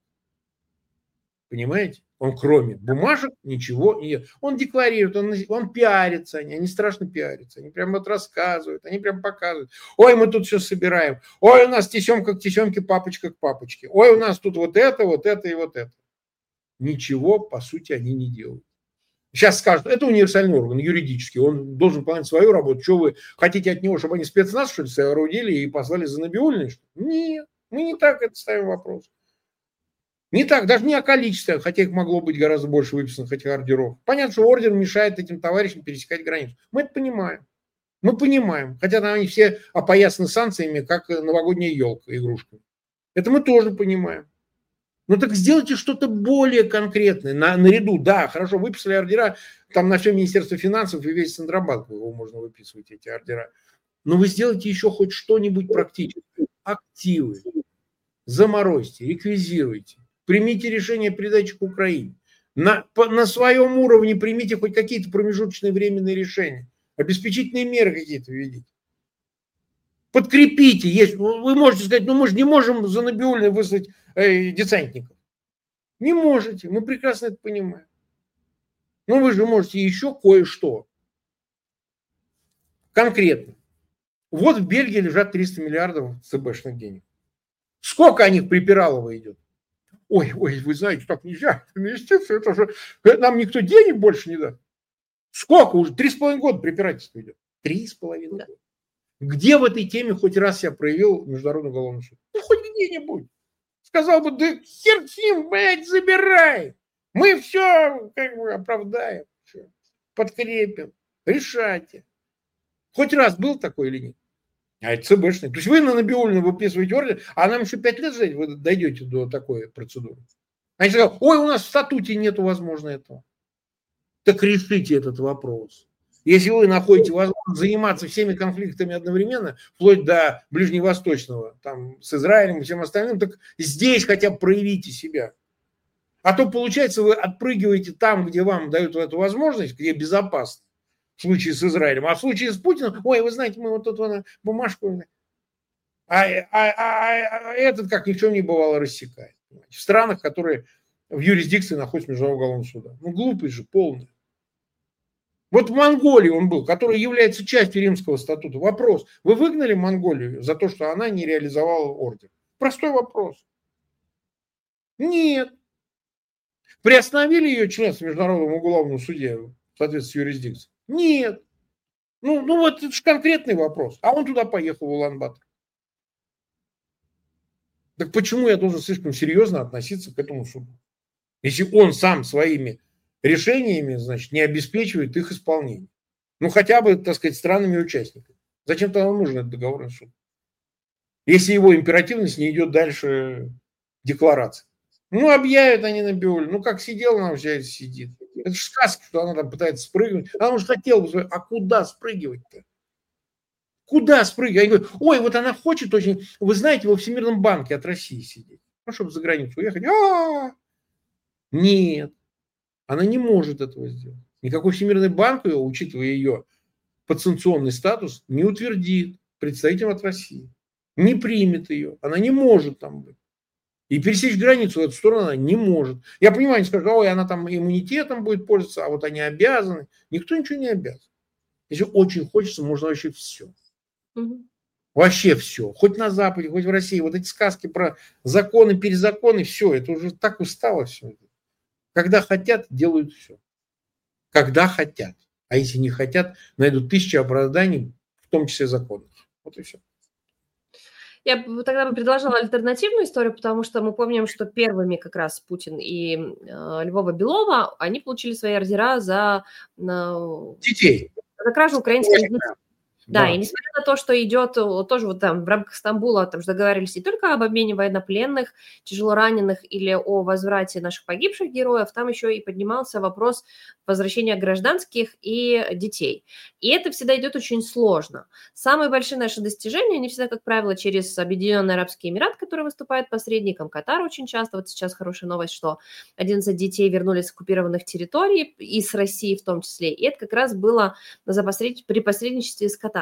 Понимаете? Он кроме бумажек ничего не делает. Он декларирует, он, он пиарится, они, они страшно пиарятся. Они прям вот рассказывают, они прям показывают. Ой, мы тут все собираем. Ой, у нас тесемка к тесемке, папочка к папочке. Ой, у нас тут вот это, вот это и вот это. Ничего, по сути, они не делают. Сейчас скажут, это универсальный орган, юридический, он должен выполнять свою работу. Что вы хотите от него, чтобы они спецназ, что ли, соорудили и послали за Набиуллиной? Нет, мы не так это ставим вопрос. Не так, даже не о количестве, хотя их могло быть гораздо больше выписанных этих ордеров. Понятно, что ордер мешает этим товарищам пересекать границу. Мы это понимаем. Мы понимаем, хотя там они все опоясаны санкциями, как новогодняя елка игрушками. Это мы тоже понимаем. Ну так сделайте что-то более конкретное, на, наряду. Да, хорошо, выписали ордера, там на все Министерство финансов и весь Центробанк, его можно выписывать, эти ордера. Но вы сделайте еще хоть что-нибудь практическое. Активы заморозьте, реквизируйте, примите решение передачи к Украине. На, по, на своем уровне примите хоть какие-то промежуточные временные решения. Обеспечительные меры какие-то введите. Подкрепите. Есть, вы можете сказать, ну мы же не можем за Набиуллиной выслать э, десантников. Не можете, мы прекрасно это понимаем. Но вы же можете еще кое-что. Конкретно. Вот в Бельгии лежат триста миллиардов ЦБшных денег. Сколько о них припиралово идет? Ой, ой, вы знаете, так нельзя. Инвестиции, это же нам никто денег больше не даст. Сколько уже? Три с половиной года препирательство идет. Три с половиной года. Где в этой теме хоть раз я проявил Международный уголовный суд? Ну, хоть где-нибудь. Сказал бы, да хер с ним, блядь, забирай. Мы все как бы оправдаем, все, подкрепим, решайте. Хоть раз был такой или нет? А это ЦБшный. То есть вы на Набиуллину выписываете ордер, а нам еще пять лет ждать, вы дойдете до такой процедуры. Они сказали, ой, у нас в статуте нету возможно этого. Так решите этот вопрос. Если вы находите возможность заниматься всеми конфликтами одновременно, вплоть до ближневосточного, там, с Израилем и всем остальным, так здесь хотя бы проявите себя. А то, получается, вы отпрыгиваете там, где вам дают эту возможность, где безопасно, в случае с Израилем, а в случае с Путиным, ой, вы знаете, мы вот тут вот бумажку, а, а, а, а этот, как ни в чем не бывало, рассекает. В странах, которые в юрисдикции находятся Международного уголовного суда. Ну, глупый же, полный. Вот в Монголии он был, который является частью Римского статута. Вопрос, вы выгнали Монголию за то, что она не реализовала ордер? Простой вопрос. Нет. Приостановили ее членство в Международном уголовном суде в соответствии с юрисдикцией? Нет. Ну, ну вот это же конкретный вопрос. А он туда поехал, в Улан-Батор. Так почему я должен слишком серьезно относиться к этому суду? Если он сам своими решениями, значит, не обеспечивает их исполнение. Ну, хотя бы, так сказать, странными участниками. Зачем тогда нужен этот договорный суд? Если его императивность не идет дальше декларации. Ну, объявят они Набиуллину. Ну, как сидела, она вся сидит. Это же сказка, что она там пытается спрыгнуть. Она уже хотела бы, а куда спрыгивать-то? Куда спрыгивать? Они говорят, ой, вот она хочет очень, вы знаете, во Всемирном банке от России сидеть. Ну, чтобы за границу уехать. А-а-а! Нет. Она не может этого сделать. Никакой Всемирный банк ее, учитывая ее подсанкционный статус, не утвердит представителем от России. Не примет ее. Она не может там быть. И пересечь границу в эту сторону она не может. Я понимаю, они скажут, ой, она там иммунитетом будет пользоваться, а вот они обязаны. Никто ничего не обязан. Если очень хочется, можно вообще все. Угу. Вообще все. Хоть на Западе, хоть в России. Вот эти сказки про законы, перезаконы, все. Это уже так устало все. Когда хотят, делают все. Когда хотят. А если не хотят, найдут тысячи оправданий, в том числе законных. Вот и все. Я бы тогда бы предложила альтернативную историю, потому что мы помним, что первыми как раз Путин и э, Львова Белова, они получили свои ордера за, э, Детей. за кражу украинских детей. Да, Да. и несмотря на то, что идет тоже вот там в рамках Стамбула, там же договаривались не только об обмене военнопленных, тяжело раненых или о возврате наших погибших героев, там еще и поднимался вопрос возвращения гражданских и детей. И это всегда идет очень сложно. Самые большие наши достижения, они всегда, как правило, через Объединенные Арабские Эмираты, который выступает посредником, Катар очень часто. Вот сейчас хорошая новость, что одиннадцать детей вернулись с оккупированных территорий, и с России в том числе. И это как раз было за посред... при посредничестве с Катаром.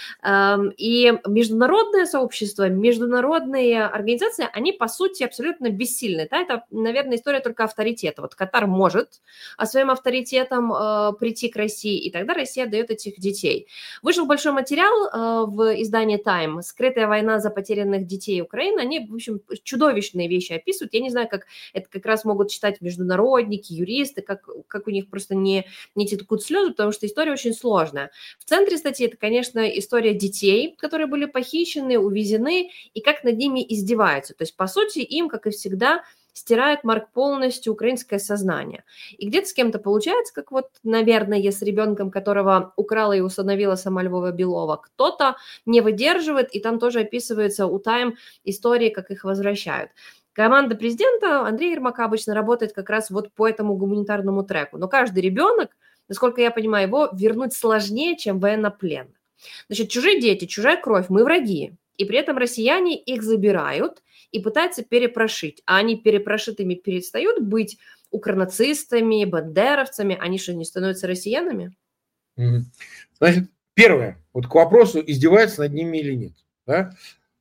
И международное сообщество, международные организации, они, по сути, абсолютно бессильны. Да? Это, наверное, история только авторитета. Вот Катар может своим авторитетом э, прийти к России, и тогда Россия отдает этих детей. Вышел большой материал э, в издании Time «Скрытая война за потерянных детей Украины». Они, в общем, чудовищные вещи описывают. Я не знаю, как это как раз могут читать международники, юристы, как, как у них просто не, не текут слезы, потому что история очень сложная. В центре статьи это, конечно, история детей, которые были похищены, увезены, и как над ними издеваются. То есть, по сути, им, как и всегда, стирает Марк полностью украинское сознание. И где-то с кем-то получается, как вот, наверное, с ребенком, которого украла и усыновила сама Львова Белова, кто-то не выдерживает, и там тоже описывается у Time истории, как их возвращают. Команда президента Андрея Ермака обычно работает как раз вот по этому гуманитарному треку. Но каждый ребенок, насколько я понимаю, его вернуть сложнее, чем военнопленных. Значит, чужие дети, чужая кровь, мы враги. И при этом россияне их забирают и пытаются перепрошить. А они перепрошитыми перестают быть укронацистами, бандеровцами. Они что, не становятся россиянами? Значит, первое. Вот к вопросу, издеваются над ними или нет. Да?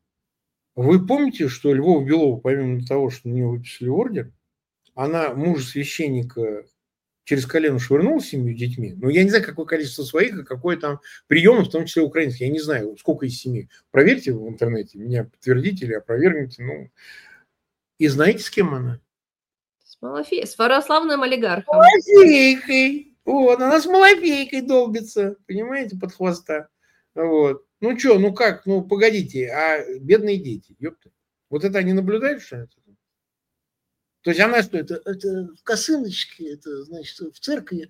Вы помните, что Львова Белова, помимо того, что на нее выписали ордер, она мужа священника через колено швырнул с семью детьми. Ну, я не знаю, какое количество своих, и какое там приемы, в том числе украинских. Я не знаю, сколько из семи. Проверьте в интернете, меня подтвердите или опровергните. Ну. И знаете, с кем она? С Малафеей, с православным олигархом. Малафейкой. Вот, она с Малафейкой долбится, понимаете, под хвоста. Вот. Ну, что, ну как, ну, погодите, а бедные дети, ёпта. Вот это они наблюдают, что это? То есть она что, это, это в косыночке, это, значит, в церкви.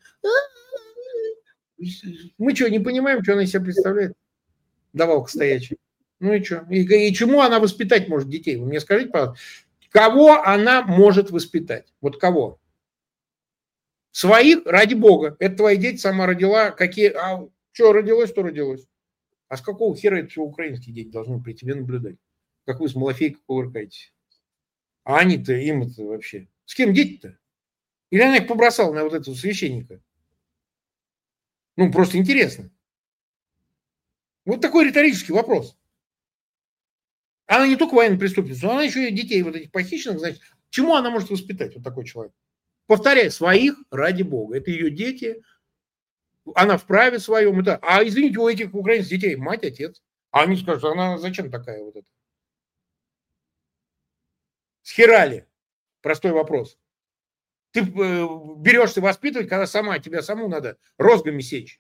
Мы что, не понимаем, что она из себя представляет? Давалка стоячая. Ну и что? И, и чему она воспитать может детей? Вы мне скажите, пожалуйста, кого она может воспитать? Вот кого? Своих, ради бога. Это твои дети сама родила. Какие? А что родилось, то родилось. А с какого хера это все украинские дети должны при тебе наблюдать? Как вы с Малафейкой кувыркаетесь? А они-то, им-то вообще. С кем дети-то? Или она их побросала на вот этого священника? Ну, просто интересно. Вот такой риторический вопрос. Она не только военная преступница, но она еще и детей вот этих похищенных, значит, чему она может воспитать, вот такой человек? Повторяю, своих ради бога. Это ее дети, она вправе своем. Это... А извините, у этих украинских детей мать, отец. А они скажут, она зачем такая вот эта? Схерали. Простой вопрос. Ты берешься воспитывать, когда сама, тебя саму надо розгами сечь.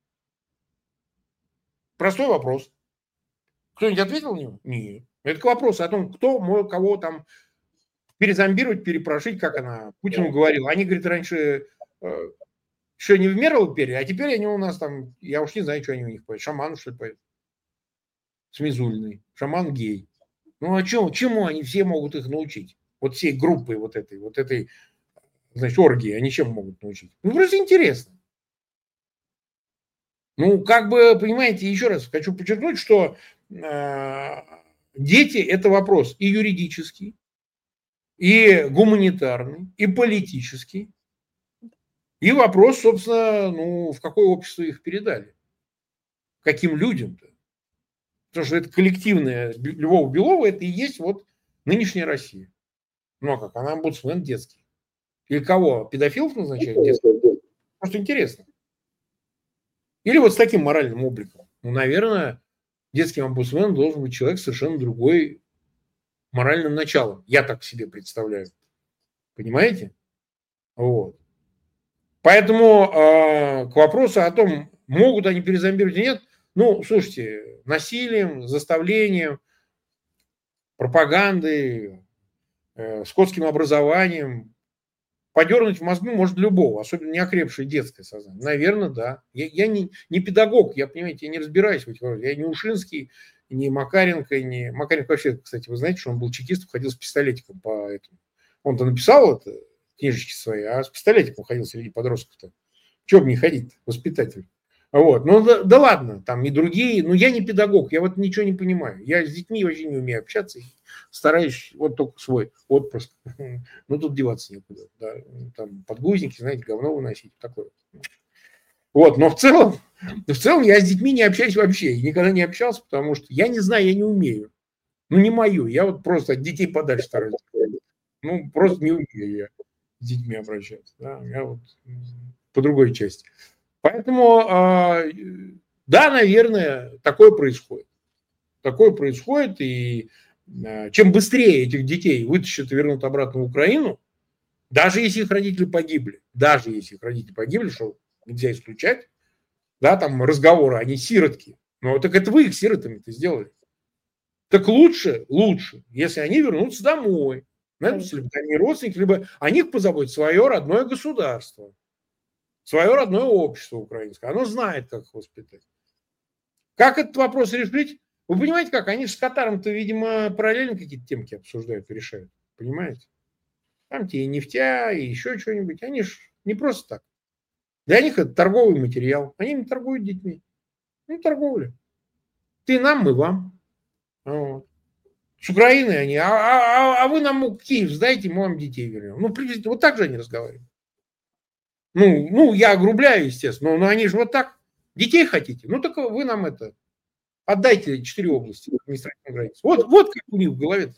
Простой вопрос. Кто-нибудь ответил на него? Нет. Это к вопросу о том, кто может кого там перезомбировать, перепрошить, как она Путину говорила. Они, говорит, раньше э, еще не в меру пели, а теперь они у нас там, я уж не знаю, что они у них поют. Шаман, что ли, поют? Смизульный. Шаман гей. Ну, а чему, чему они все могут их научить? Вот всей группой вот этой, вот этой, значит, оргии, они чем могут научить? Ну, просто интересно. Ну, как бы, понимаете, еще раз хочу подчеркнуть, что э, дети – это вопрос и юридический, и гуманитарный, и политический, и вопрос, собственно, ну, в какое общество их передали, каким людям-то. Потому что это коллективное Львова Белова, это и есть вот нынешняя Россия. Ну, а как? Она омбудсмен детский. Или кого? Педофилов назначает детский? Просто интересно. Или вот с таким моральным обликом. Ну, наверное, детским омбудсменом должен быть человек с совершенно другой моральным началом. Я так себе представляю. Понимаете? Вот. Поэтому э, к вопросу о том, могут они перезомбировать или нет, Ну, слушайте, насилием, заставлением, пропагандой, э, скотским образованием подернуть в мозгу может любого, особенно неокрепшее детское сознание. Наверное, да. Я, я не, не педагог, я, понимаете, я не разбираюсь в этих вопросах. Я не Ушинский, не Макаренко, не... Макаренко вообще, кстати, вы знаете, что он был чекистом, ходил с пистолетиком по этому. Он-то написал это, книжечки свои, а с пистолетиком ходил среди подростков-то. Чего бы не ходить, воспитатель. Вот. Ну да, да ладно, там и другие. Но я не педагог, я вот ничего не понимаю. Я с детьми вообще не умею общаться. Стараюсь вот только свой отпрыск. Ну тут деваться некуда. Да. Там подгузники, знаете, говно выносить. Такое. Вот, но в целом, в целом я с детьми не общаюсь вообще. И никогда не общался, потому что я не знаю, я не умею. Ну не мою. Я вот просто от детей подальше стараюсь. Ну просто не умею я с детьми обращаться. Да. Я вот по другой части. Поэтому, да, наверное, такое происходит. Такое происходит, и чем быстрее этих детей вытащат и вернут обратно в Украину, даже если их родители погибли, даже если их родители погибли, что нельзя исключать, да, там разговоры, они сиротки. Ну, так это вы их сиротами-то сделали. Так лучше, лучше, если они вернутся домой. Знаете, либо они родственники, либо о них позаботится свое родное государство. Свое родное общество украинское. Оно знает, как их воспитать. Как этот вопрос решить? Вы понимаете, как? Они же с Катаром-то, видимо, параллельно какие-то темки обсуждают и решают. Понимаете? Там те и нефтя, и еще что-нибудь. Они же не просто так. Для них это торговый материал. Они не торгуют детьми. Ну, торговля. Ты нам, мы вам. Вот. С Украиной они. А, а, а вы нам Киев сдайте, мы вам детей вернем. Ну, приблизительно. Вот так же они разговаривают. Ну, ну, я огрубляю, естественно, но, но они же вот так. Детей хотите? Ну, так вы нам это, отдайте четыре области административной границы. Вот, вот как у них в голове.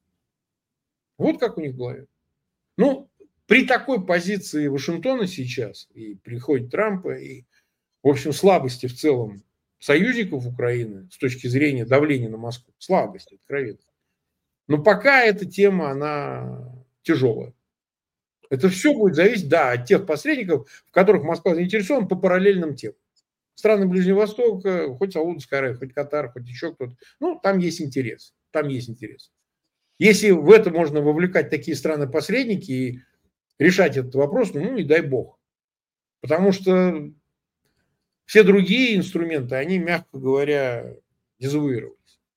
Вот как у них в голове. Ну, при такой позиции Вашингтона сейчас, и приходит Трампа, и, в общем, слабости в целом союзников Украины с точки зрения давления на Москву, слабости, откровенно. Но пока эта тема, она тяжелая. Это все будет зависеть, да, от тех посредников, в которых Москва заинтересована по параллельным темам. Страны Ближнего Востока, хоть Саудовская Аравия, хоть Катар, хоть еще кто-то. Ну, там есть интерес. Там есть интерес. Если в это можно вовлекать такие страны-посредники и решать этот вопрос, ну, и дай бог. Потому что все другие инструменты, они, мягко говоря, дезавуировались.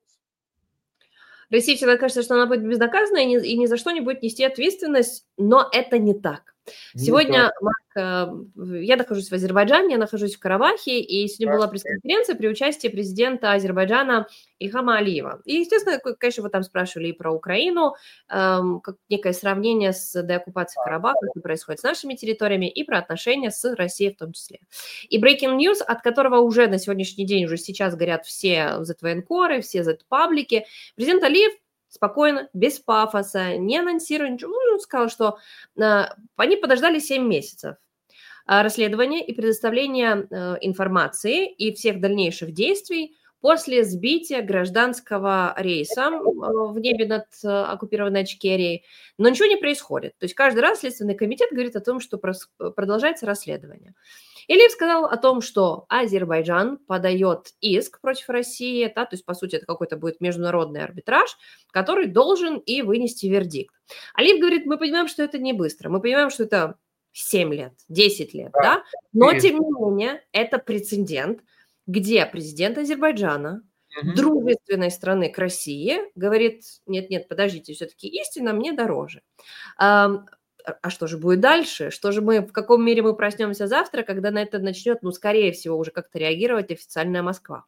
России всегда кажется, что она будет безнаказана и ни, и ни за что не будет нести ответственность, но это не так. Сегодня, Марк, я нахожусь в Азербайджане, я нахожусь в Карабахе, и сегодня была пресс-конференция при участии президента Азербайджана Ильхама Алиева. И, естественно, конечно, вы там спрашивали и про Украину, эм, как некое сравнение с деоккупацией Карабаха, что происходит с нашими территориями, и про отношения с Россией в том числе. И breaking news, от которого уже на сегодняшний день, уже сейчас горят все зет-военкоры, все зет-паблики, президент Алиев спокойно, без пафоса, не анонсируя ничего. Он сказал, что э, они подождали семь месяцев э, расследования и предоставления э, информации и всех дальнейших действий после сбития гражданского рейса э, в небе над э, оккупированной Ичкерией. Но ничего не происходит. То есть каждый раз Следственный комитет говорит о том, что прос- продолжается расследование. Илиев сказал о том, что Азербайджан подает иск против России, да, то есть, по сути, это какой-то будет международный арбитраж, который должен и вынести вердикт. Алиев говорит, мы понимаем, что это не быстро, мы понимаем, что это семь лет, десять лет, да, да? Но, тем не менее, это прецедент, где президент Азербайджана, угу. дружественной страны к России, говорит, нет-нет, подождите, все-таки истина мне дороже. А что же будет дальше? Что же мы, в каком мире мы проснемся завтра, когда на это начнет, ну, скорее всего, уже как-то реагировать официальная Москва?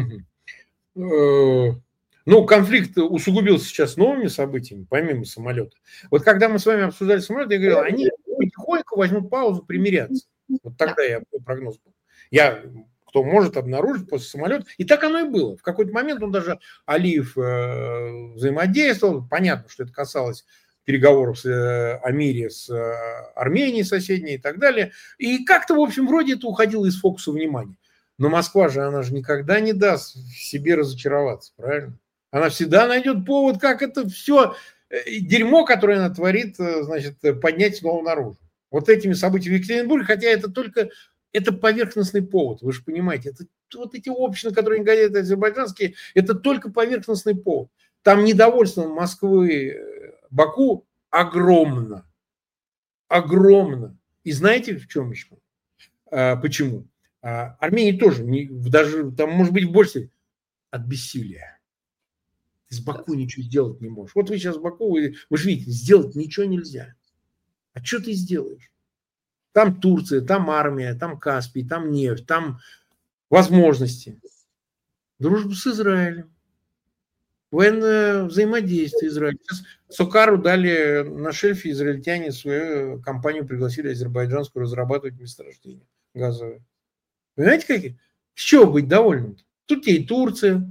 Ну, конфликт усугубился сейчас новыми событиями, помимо самолета. Вот когда мы с вами обсуждали самолет, я говорил, они потихоньку возьмут паузу, примирятся. Вот тогда я прогноз был. Я, кто может обнаружить после самолета, и так оно и было. В какой-то момент он даже, Алиев, взаимодействовал. Понятно, что это касалось переговоров с, э, о мире с э, Арменией соседней и так далее. И как-то, в общем, вроде это уходило из фокуса внимания. Но Москва же, она же никогда не даст в себе разочароваться, правильно? Она всегда найдет повод, как это все э, дерьмо, которое она творит, э, значит, поднять снова наружу. Вот этими событиями в Екатеринбурге, хотя это только это поверхностный повод, вы же понимаете. Это вот эти общины, которые негодяи азербайджанские, это только поверхностный повод. Там недовольство Москвы, Баку огромно. Огромно. И знаете, в чем еще? А, почему? А, Армении тоже, не, даже там, может быть, больше от бессилия. Ты с Баку ничего сделать не можешь. Вот вы сейчас в Баку, вы, вы же видите, сделать ничего нельзя. А что ты сделаешь? Там Турция, там армия, там Каспий, там нефть, там возможности. Дружба с Израилем. Военное взаимодействие Израиля. Сейчас Сокару дали на шельфе, израильтяне свою компанию пригласили азербайджанскую разрабатывать месторождение газовое. Понимаете, какие? С чего быть довольным? Тут тебе и Турция,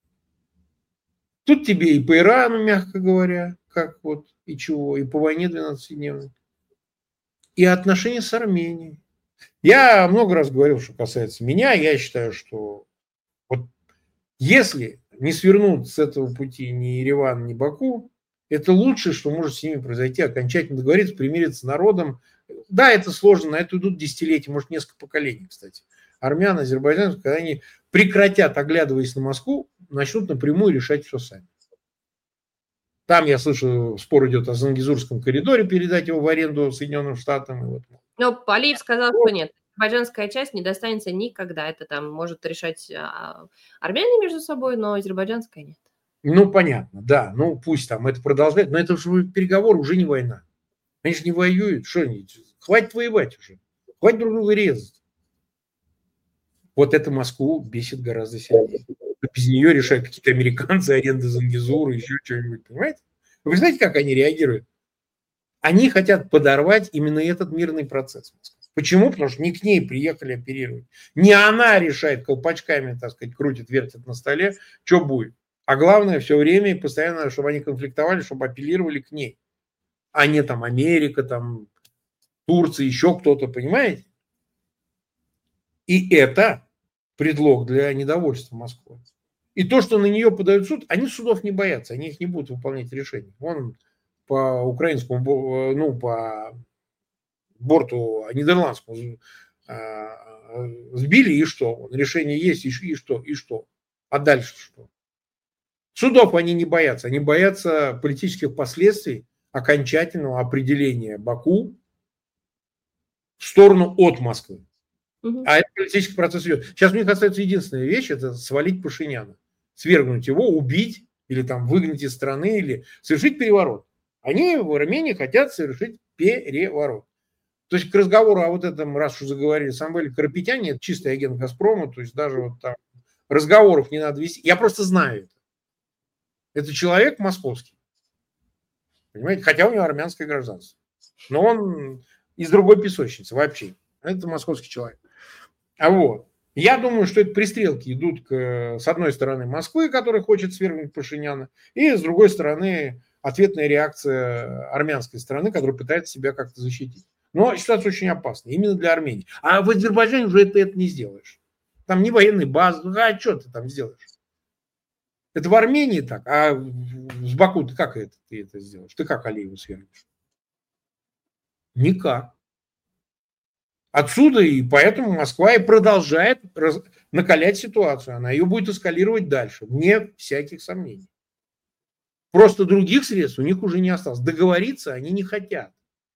тут тебе и по Ирану, мягко говоря, как вот, и чего, и по войне двенадцатидневной. И отношения с Арменией. Я много раз говорил, что касается меня, я считаю, что вот если не свернут с этого пути ни Ереван, ни Баку, это лучшее, что может с ними произойти, окончательно договориться, примириться с народом. Да, это сложно, на это идут десятилетия, может, несколько поколений, кстати. Армян, азербайджанцев, когда они прекратят, оглядываясь на Москву, начнут напрямую решать все сами. Там, я слышу, спор идет о Зангезурском коридоре, передать его в аренду Соединенным Штатам. И вот. Но Алиев сказал, что нет. Азербайджанская часть не достанется никогда. Это там может решать армяне между собой, но азербайджанская нет. Ну, понятно, да. Ну, пусть там это продолжает. Но это же переговор, уже не война. Они же не воюют. Что они? Хватит воевать уже. Хватит друг друга резать. Вот это Москву бесит гораздо сильнее. Без нее решают какие-то американцы, аренда Зангезура, еще что-нибудь. Понимаете? Вы знаете, как они реагируют? Они хотят подорвать именно этот мирный процесс. Почему? Потому что не к ней приехали оперировать. Не она решает колпачками, так сказать, крутит, вертит на столе, что будет. А главное, все время и постоянно, чтобы они конфликтовали, чтобы апеллировали к ней. А не там Америка, там Турция, еще кто-то, понимаете? И это предлог для недовольства Москвы. И то, что на нее подают суд, они судов не боятся, они их не будут выполнять решения. Вон по украинскому, ну, по борту нидерландскому сбили, и что? Решение есть, и что? И что? А дальше что? Судов они не боятся, они боятся политических последствий окончательного определения Баку в сторону от Москвы. Угу. А это политический процесс идет. Сейчас мне остается единственная вещь, это свалить Пашиняна. Свергнуть его, убить, или там выгнать из страны, или совершить переворот. Они в Армении хотят совершить переворот. То есть к разговору о вот этом, раз уж заговорили, Самвеле Карапетяне, это чистый агент Газпрома, то есть даже вот там разговоров не надо вести. Я просто знаю это. Это человек московский. Понимаете? Хотя у него армянское гражданство. Но он из другой песочницы вообще. Это московский человек. А вот. Я думаю, что это пристрелки идут к, с одной стороны Москвы, которая хочет свергнуть Пашиняна, и с другой стороны ответная реакция армянской стороны, которая пытается себя как-то защитить. Но ситуация очень опасна, именно для Армении. А в Азербайджане уже это, это не сделаешь. Там не военные базы, а что ты там сделаешь? Это в Армении так, а в Баку ты как это, ты это сделаешь? Ты как Алиеву свергнешь? Никак. Отсюда и поэтому Москва и продолжает раз, накалять ситуацию. Она ее будет эскалировать дальше, вне всяких сомнений. Просто других средств у них уже не осталось. Договориться они не хотят.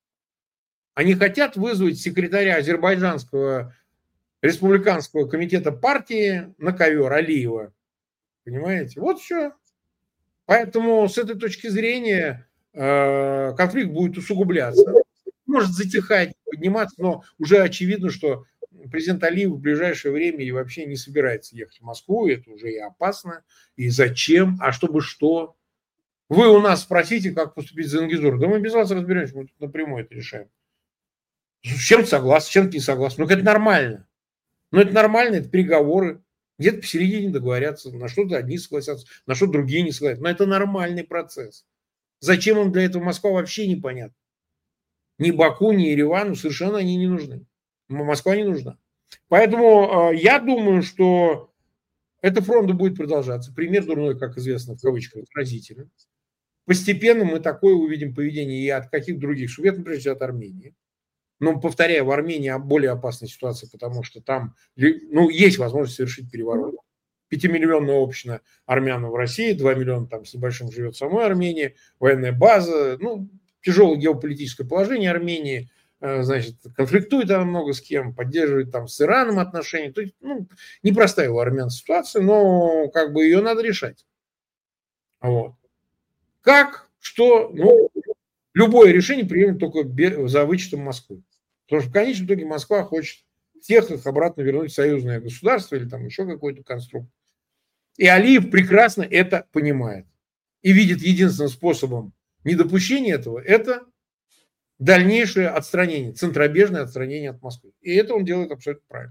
Они хотят вызвать секретаря азербайджанского республиканского комитета партии на ковер Алиева. Понимаете? Вот все. Поэтому с этой точки зрения э, конфликт будет усугубляться. Может затихать, подниматься, но уже очевидно, что президент Алиев в ближайшее время и вообще не собирается ехать в Москву. Это уже и опасно. И зачем? А чтобы что? Вы у нас спросите, как поступить с Зангезуром. Да мы без вас разберемся, мы тут напрямую это решаем. С чем-то согласны, с чем-то не согласны. Ну, это нормально. Ну, это нормально, это переговоры. Где-то посередине договорятся, на что-то одни согласятся, на что другие не согласятся. Но это нормальный процесс. Зачем им для этого Москва, вообще непонятно. Ни Баку, ни Еревану совершенно они не нужны. Москва не нужна. Поэтому э, я думаю, что эта фронта будет продолжаться. Пример дурной, как известно, в кавычках, разительный. Постепенно мы такое увидим поведение и от каких других субъектов, прежде всего от Армении. Но, повторяю, в Армении более опасная ситуация, потому что там ну, есть возможность совершить переворот. Пятимиллионная община армян в России, два миллиона там с небольшим живет в самой Армении, военная база, ну, тяжелое геополитическое положение Армении, значит, конфликтует она много с кем, поддерживает там с Ираном отношения. То есть, ну, непростая у армян ситуация, но как бы ее надо решать. Вот. Как, что, ну, любое решение примем только за вычетом Москвы. Потому что в конечном итоге Москва хочет всех их обратно вернуть в союзное государство или там еще какой-то конструкт. И Алиев прекрасно это понимает. И видит единственным способом недопущения этого – это дальнейшее отстранение, центробежное отстранение от Москвы. И это он делает абсолютно правильно.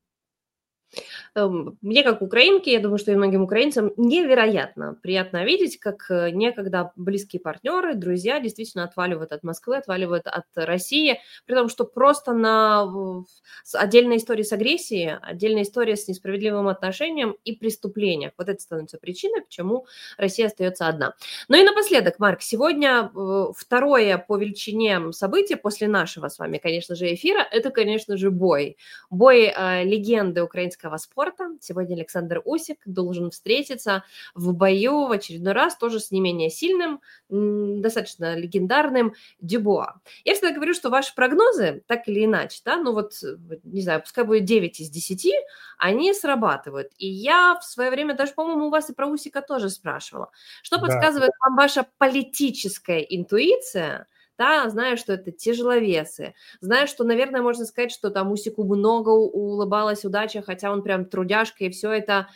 Мне, как украинке, я думаю, что и многим украинцам невероятно приятно видеть, как некогда близкие партнеры, друзья действительно отваливают от Москвы, отваливают от России, при том, что просто на отдельная история с агрессией, отдельная история с несправедливым отношением и преступлением. Вот это становится причиной, почему Россия остается одна. Ну и напоследок, Марк, сегодня второе по величине событие после нашего с вами, конечно же, эфира, это, конечно же, бой. Бой э, легенды украинского спорта. Сегодня Александр Усик должен встретиться в бою в очередной раз тоже с не менее сильным, достаточно легендарным Дюбуа. Я всегда говорю, что ваши прогнозы, так или иначе, да, ну вот, не знаю, пускай будет девять из десяти, они срабатывают. И я в свое время даже, по-моему, у вас и про Усика тоже спрашивала. Что Да. подсказывает вам ваша политическая интуиция, да, зная, что это тяжеловесы, зная, что, наверное, можно сказать, что там Усику много улыбалась удача, хотя он прям трудяшка и все это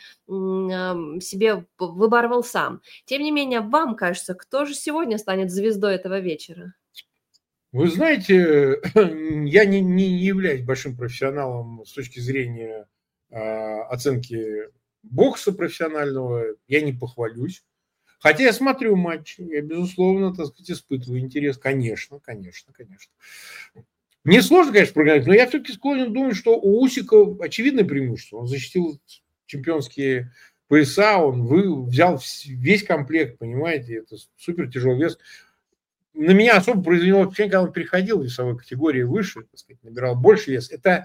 себе выбарывал сам. Тем не менее, вам кажется, кто же сегодня станет звездой этого вечера? Вы знаете, я не, не являюсь большим профессионалом с точки зрения э, оценки бокса профессионального, я не похвалюсь. Хотя я смотрю матч, я, безусловно, так сказать, испытываю интерес. Конечно, конечно, конечно. Мне сложно, конечно, прогнозировать, но я все-таки склонен думать, что у Усика очевидное преимущество. Он защитил чемпионские пояса, он вы, взял весь комплект, понимаете, это супер тяжелый вес. На меня особо произвело впечатление, когда он переходил в весовой категории выше, так сказать, набирал больше вес. Это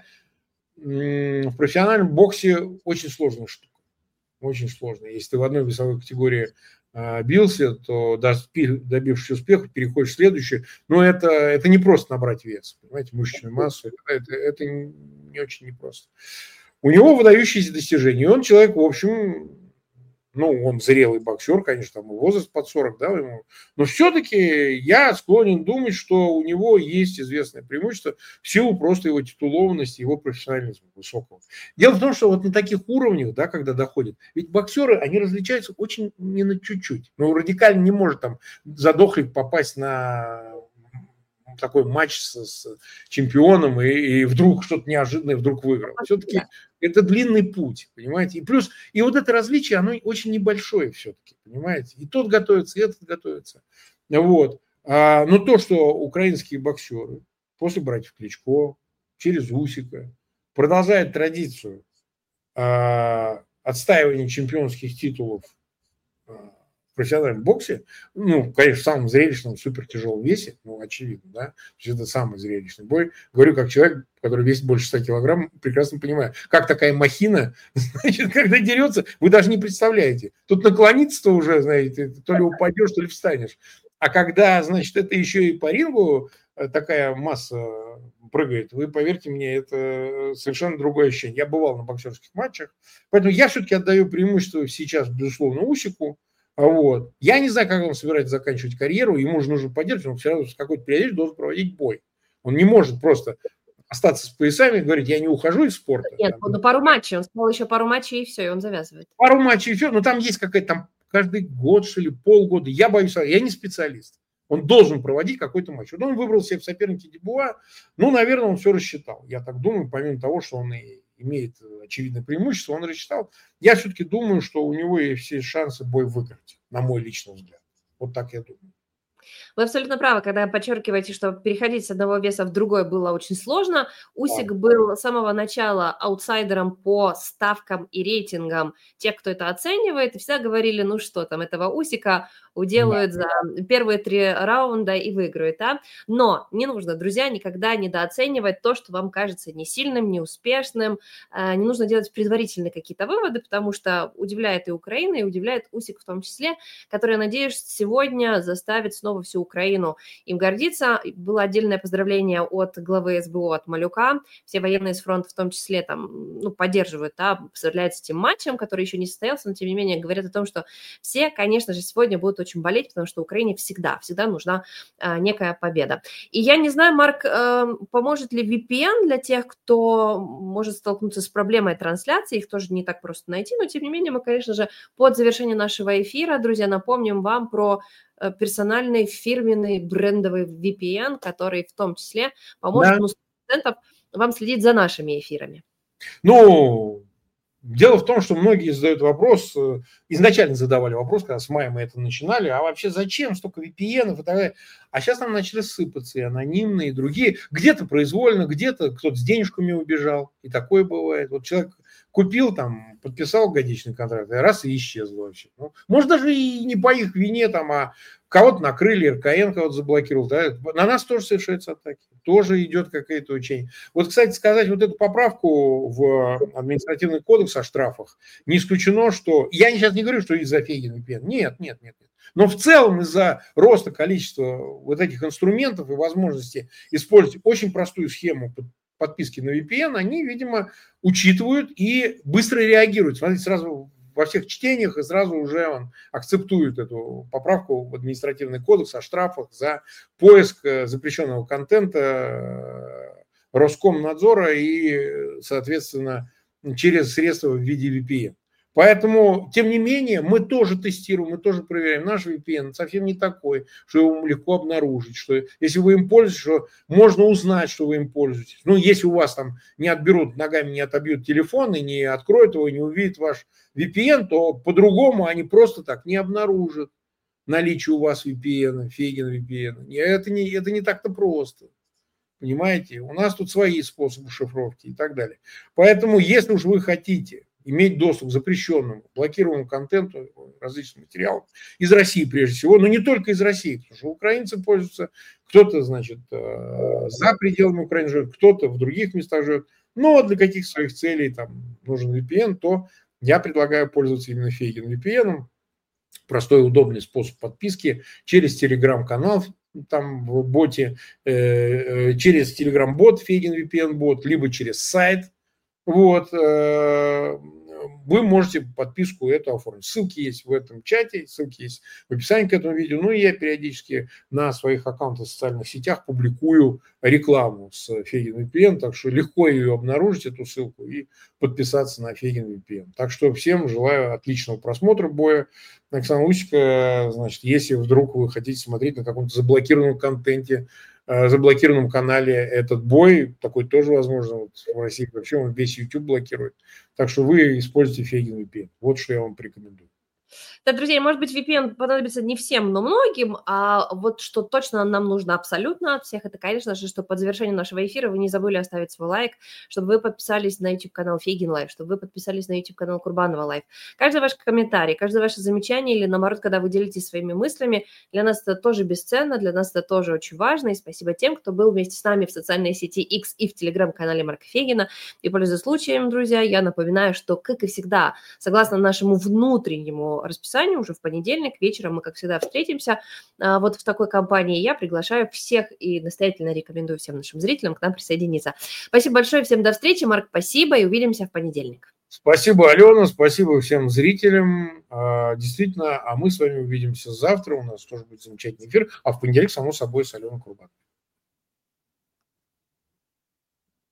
м- в профессиональном боксе очень сложная штука. Очень сложно. Если ты в одной весовой категории э, бился, то добившись успеха, переходишь в следующую. Но это, это не просто набрать вес, понимаете, мышечную массу. Это, это не очень непросто. У него выдающиеся достижения. И он человек, в общем, ну, он зрелый боксер, конечно, там возраст под сорок, да, ему. Но все-таки я склонен думать, что у него есть известное преимущество в силу просто его титулованности, его профессионализма высокого. Дело в том, что вот на таких уровнях, да, когда доходит, ведь боксеры, они различаются очень не на чуть-чуть. Ну, радикально не может там задохлик попасть на такой матч с, с чемпионом и, и вдруг что-то неожиданное вдруг выиграл. Все-таки это длинный путь, понимаете. И плюс, и вот это различие, оно очень небольшое все-таки, понимаете. И тот готовится, и этот готовится. Вот. А, но то, что украинские боксеры после братьев Кличко, через Усика, продолжают традицию а, отстаивания чемпионских титулов в профессиональном боксе, ну, конечно, в самом зрелищном, супертяжелом весе, ну, очевидно, да, то есть это самый зрелищный бой. Говорю, как человек, который весит больше ста килограмм, прекрасно понимаю, как такая махина, значит, когда дерется, вы даже не представляете. Тут наклониться-то уже, знаете, то ли упадешь, то ли встанешь. А когда, значит, это еще и по рингу такая масса прыгает, вы поверьте мне, это совершенно другое ощущение. Я бывал на боксерских матчах, поэтому я все-таки отдаю преимущество сейчас, безусловно, Усику. Вот. Я не знаю, как он собирается заканчивать карьеру, ему же нужно поддерживать, он все равно с какой-то период должен проводить бой. Он не может просто остаться с поясами и говорить, я не ухожу из спорта. Нет, там, ну пару матчей, он сказал еще пару матчей, и все, и он завязывает. Пару матчей, и все, но там есть какая-то там каждый год, что ли, полгода. Я боюсь, я не специалист. Он должен проводить какой-то матч. Вот он выбрал себе в сопернике Дюбуа, ну, наверное, он все рассчитал. Я так думаю, помимо того, что он и имеет очевидное преимущество, он рассчитал. Я все-таки думаю, что у него есть все шансы бой выиграть, на мой личный взгляд. Вот так я думаю. Вы абсолютно правы, когда подчеркиваете, что переходить с одного веса в другой было очень сложно. Усик Да. был с самого начала аутсайдером по ставкам и рейтингам тех, кто это оценивает, и всегда говорили, ну что там, этого Усика уделают Да. за первые три раунда и выиграют, да? Но не нужно, друзья, никогда недооценивать то, что вам кажется не сильным, не успешным. Не нужно делать предварительные какие-то выводы, потому что удивляет и Украина, и удивляет Усик в том числе, который, я надеюсь, сегодня заставит снова всю Украину им гордиться. Было отдельное поздравление от главы СБУ, от Малюка. Все военные с фронта в том числе там, ну, поддерживают, да, поздравляют с этим матчем, который еще не состоялся, но тем не менее говорят о том, что все, конечно же, сегодня будут очень болеть, потому что Украине всегда, всегда нужна а, некая победа. И я не знаю, Марк, э, поможет ли ви пи эн для тех, кто может столкнуться с проблемой трансляции, их тоже не так просто найти, но тем не менее мы, конечно же, под завершение нашего эфира, друзья, напомним вам про персональный, фирменный, брендовый ви пи эн, который в том числе поможет, Да. ну, сто процентов вам следить за нашими эфирами. Ну, дело в том, что многие задают вопрос, изначально задавали вопрос, когда с мая мы это начинали, а вообще зачем столько ви пи эн и так далее? А сейчас нам начали сыпаться и анонимные, и другие. Где-то произвольно, где-то кто-то с денежками убежал, и такое бывает. Вот человек купил там, подписал годичный контракт, и раз и исчезло вообще. Ну, может, даже и не по их вине, там, а кого-то накрыли, эр ка эн кого-то заблокировал. Да? На нас тоже совершаются атаки. Тоже идет какое-то учение. Вот, кстати, сказать вот эту поправку в административный кодекс о штрафах, не исключено, что... Я сейчас не говорю, что из-за Фейгин ви пи эн. Нет, нет, нет. нет. Но в целом из-за роста количества вот этих инструментов и возможности использовать очень простую схему подписки на ви пи эн, они, видимо, учитывают и быстро реагируют. Смотрите, сразу во всех чтениях и сразу уже он акцептует эту поправку в административный кодекс о штрафах за поиск запрещенного контента Роскомнадзора и, соответственно, через средства в виде ви пи эн. Поэтому, тем не менее, мы тоже тестируем, мы тоже проверяем. Наш ви пи эн совсем не такой, что его легко обнаружить, что если вы им пользуетесь, что можно узнать, что вы им пользуетесь. Ну, если у вас там не отберут, ногами не отобьют телефон и не откроют его, и не увидят ваш ви пи эн, то по-другому они просто так не обнаружат наличие у вас ви пи эн, Фейгин ви пи эн. Это не, это не так-то просто. Понимаете? У нас тут свои способы шифровки и так далее. Поэтому, если уж вы хотите иметь доступ к запрещенному, блокируемому контенту, различным материалам из России прежде всего, но не только из России, потому что украинцы пользуются, кто-то, значит, за пределами Украины живет, кто-то в других местах живет, но для каких своих целей там нужен ви пи эн, то я предлагаю пользоваться именно Фейгин ви пи эн, простой удобный способ подписки через телеграм-канал, там в боте, э, через телеграм-бот, Фейгин ви пи эн бот, либо через сайт. Вот, э, вы можете подписку эту оформить. Ссылки есть в этом чате, ссылки есть в описании к этому видео. Ну и я периодически на своих аккаунтах в социальных сетях публикую рекламу с Фейгин ви пи эн, так что легко ее обнаружить, эту ссылку, и подписаться на Фейгин ви пи эн. Так что всем желаю отличного просмотра боя. Оксана Усика, значит, если вдруг вы хотите смотреть на каком-то заблокированном контенте, заблокированном канале этот бой, такой тоже возможно. Вот в России вообще он весь YouTube блокирует. Так что вы используйте Фейгин ви пи эн. Вот что я вам порекомендую. Да, друзья, может быть, ви пи эн понадобится не всем, но многим, а вот что точно нам нужно абсолютно от всех, это, конечно же, что под завершение нашего эфира вы не забыли оставить свой лайк, чтобы вы подписались на YouTube-канал Фейгин Лайв, чтобы вы подписались на YouTube-канал Курбанова Лайв. Каждый ваш комментарий, каждое ваше замечание или, наоборот, когда вы делитесь своими мыслями, для нас это тоже бесценно, для нас это тоже очень важно, и спасибо тем, кто был вместе с нами в социальной сети X и в Телеграм-канале Марка Фейгина. И, пользуясь случаем, друзья, я напоминаю, что, как и всегда, согласно нашему внутреннему расписанию, уже в понедельник вечером мы, как всегда, встретимся а, вот в такой компании. Я приглашаю всех и настоятельно рекомендую всем нашим зрителям к нам присоединиться. Спасибо большое, всем до встречи. Марк, спасибо, и увидимся в понедельник. Спасибо, Алена, спасибо всем зрителям. А, действительно, а мы с вами увидимся завтра. У нас тоже будет замечательный эфир, а в понедельник, само собой, с Аленой Курбановой.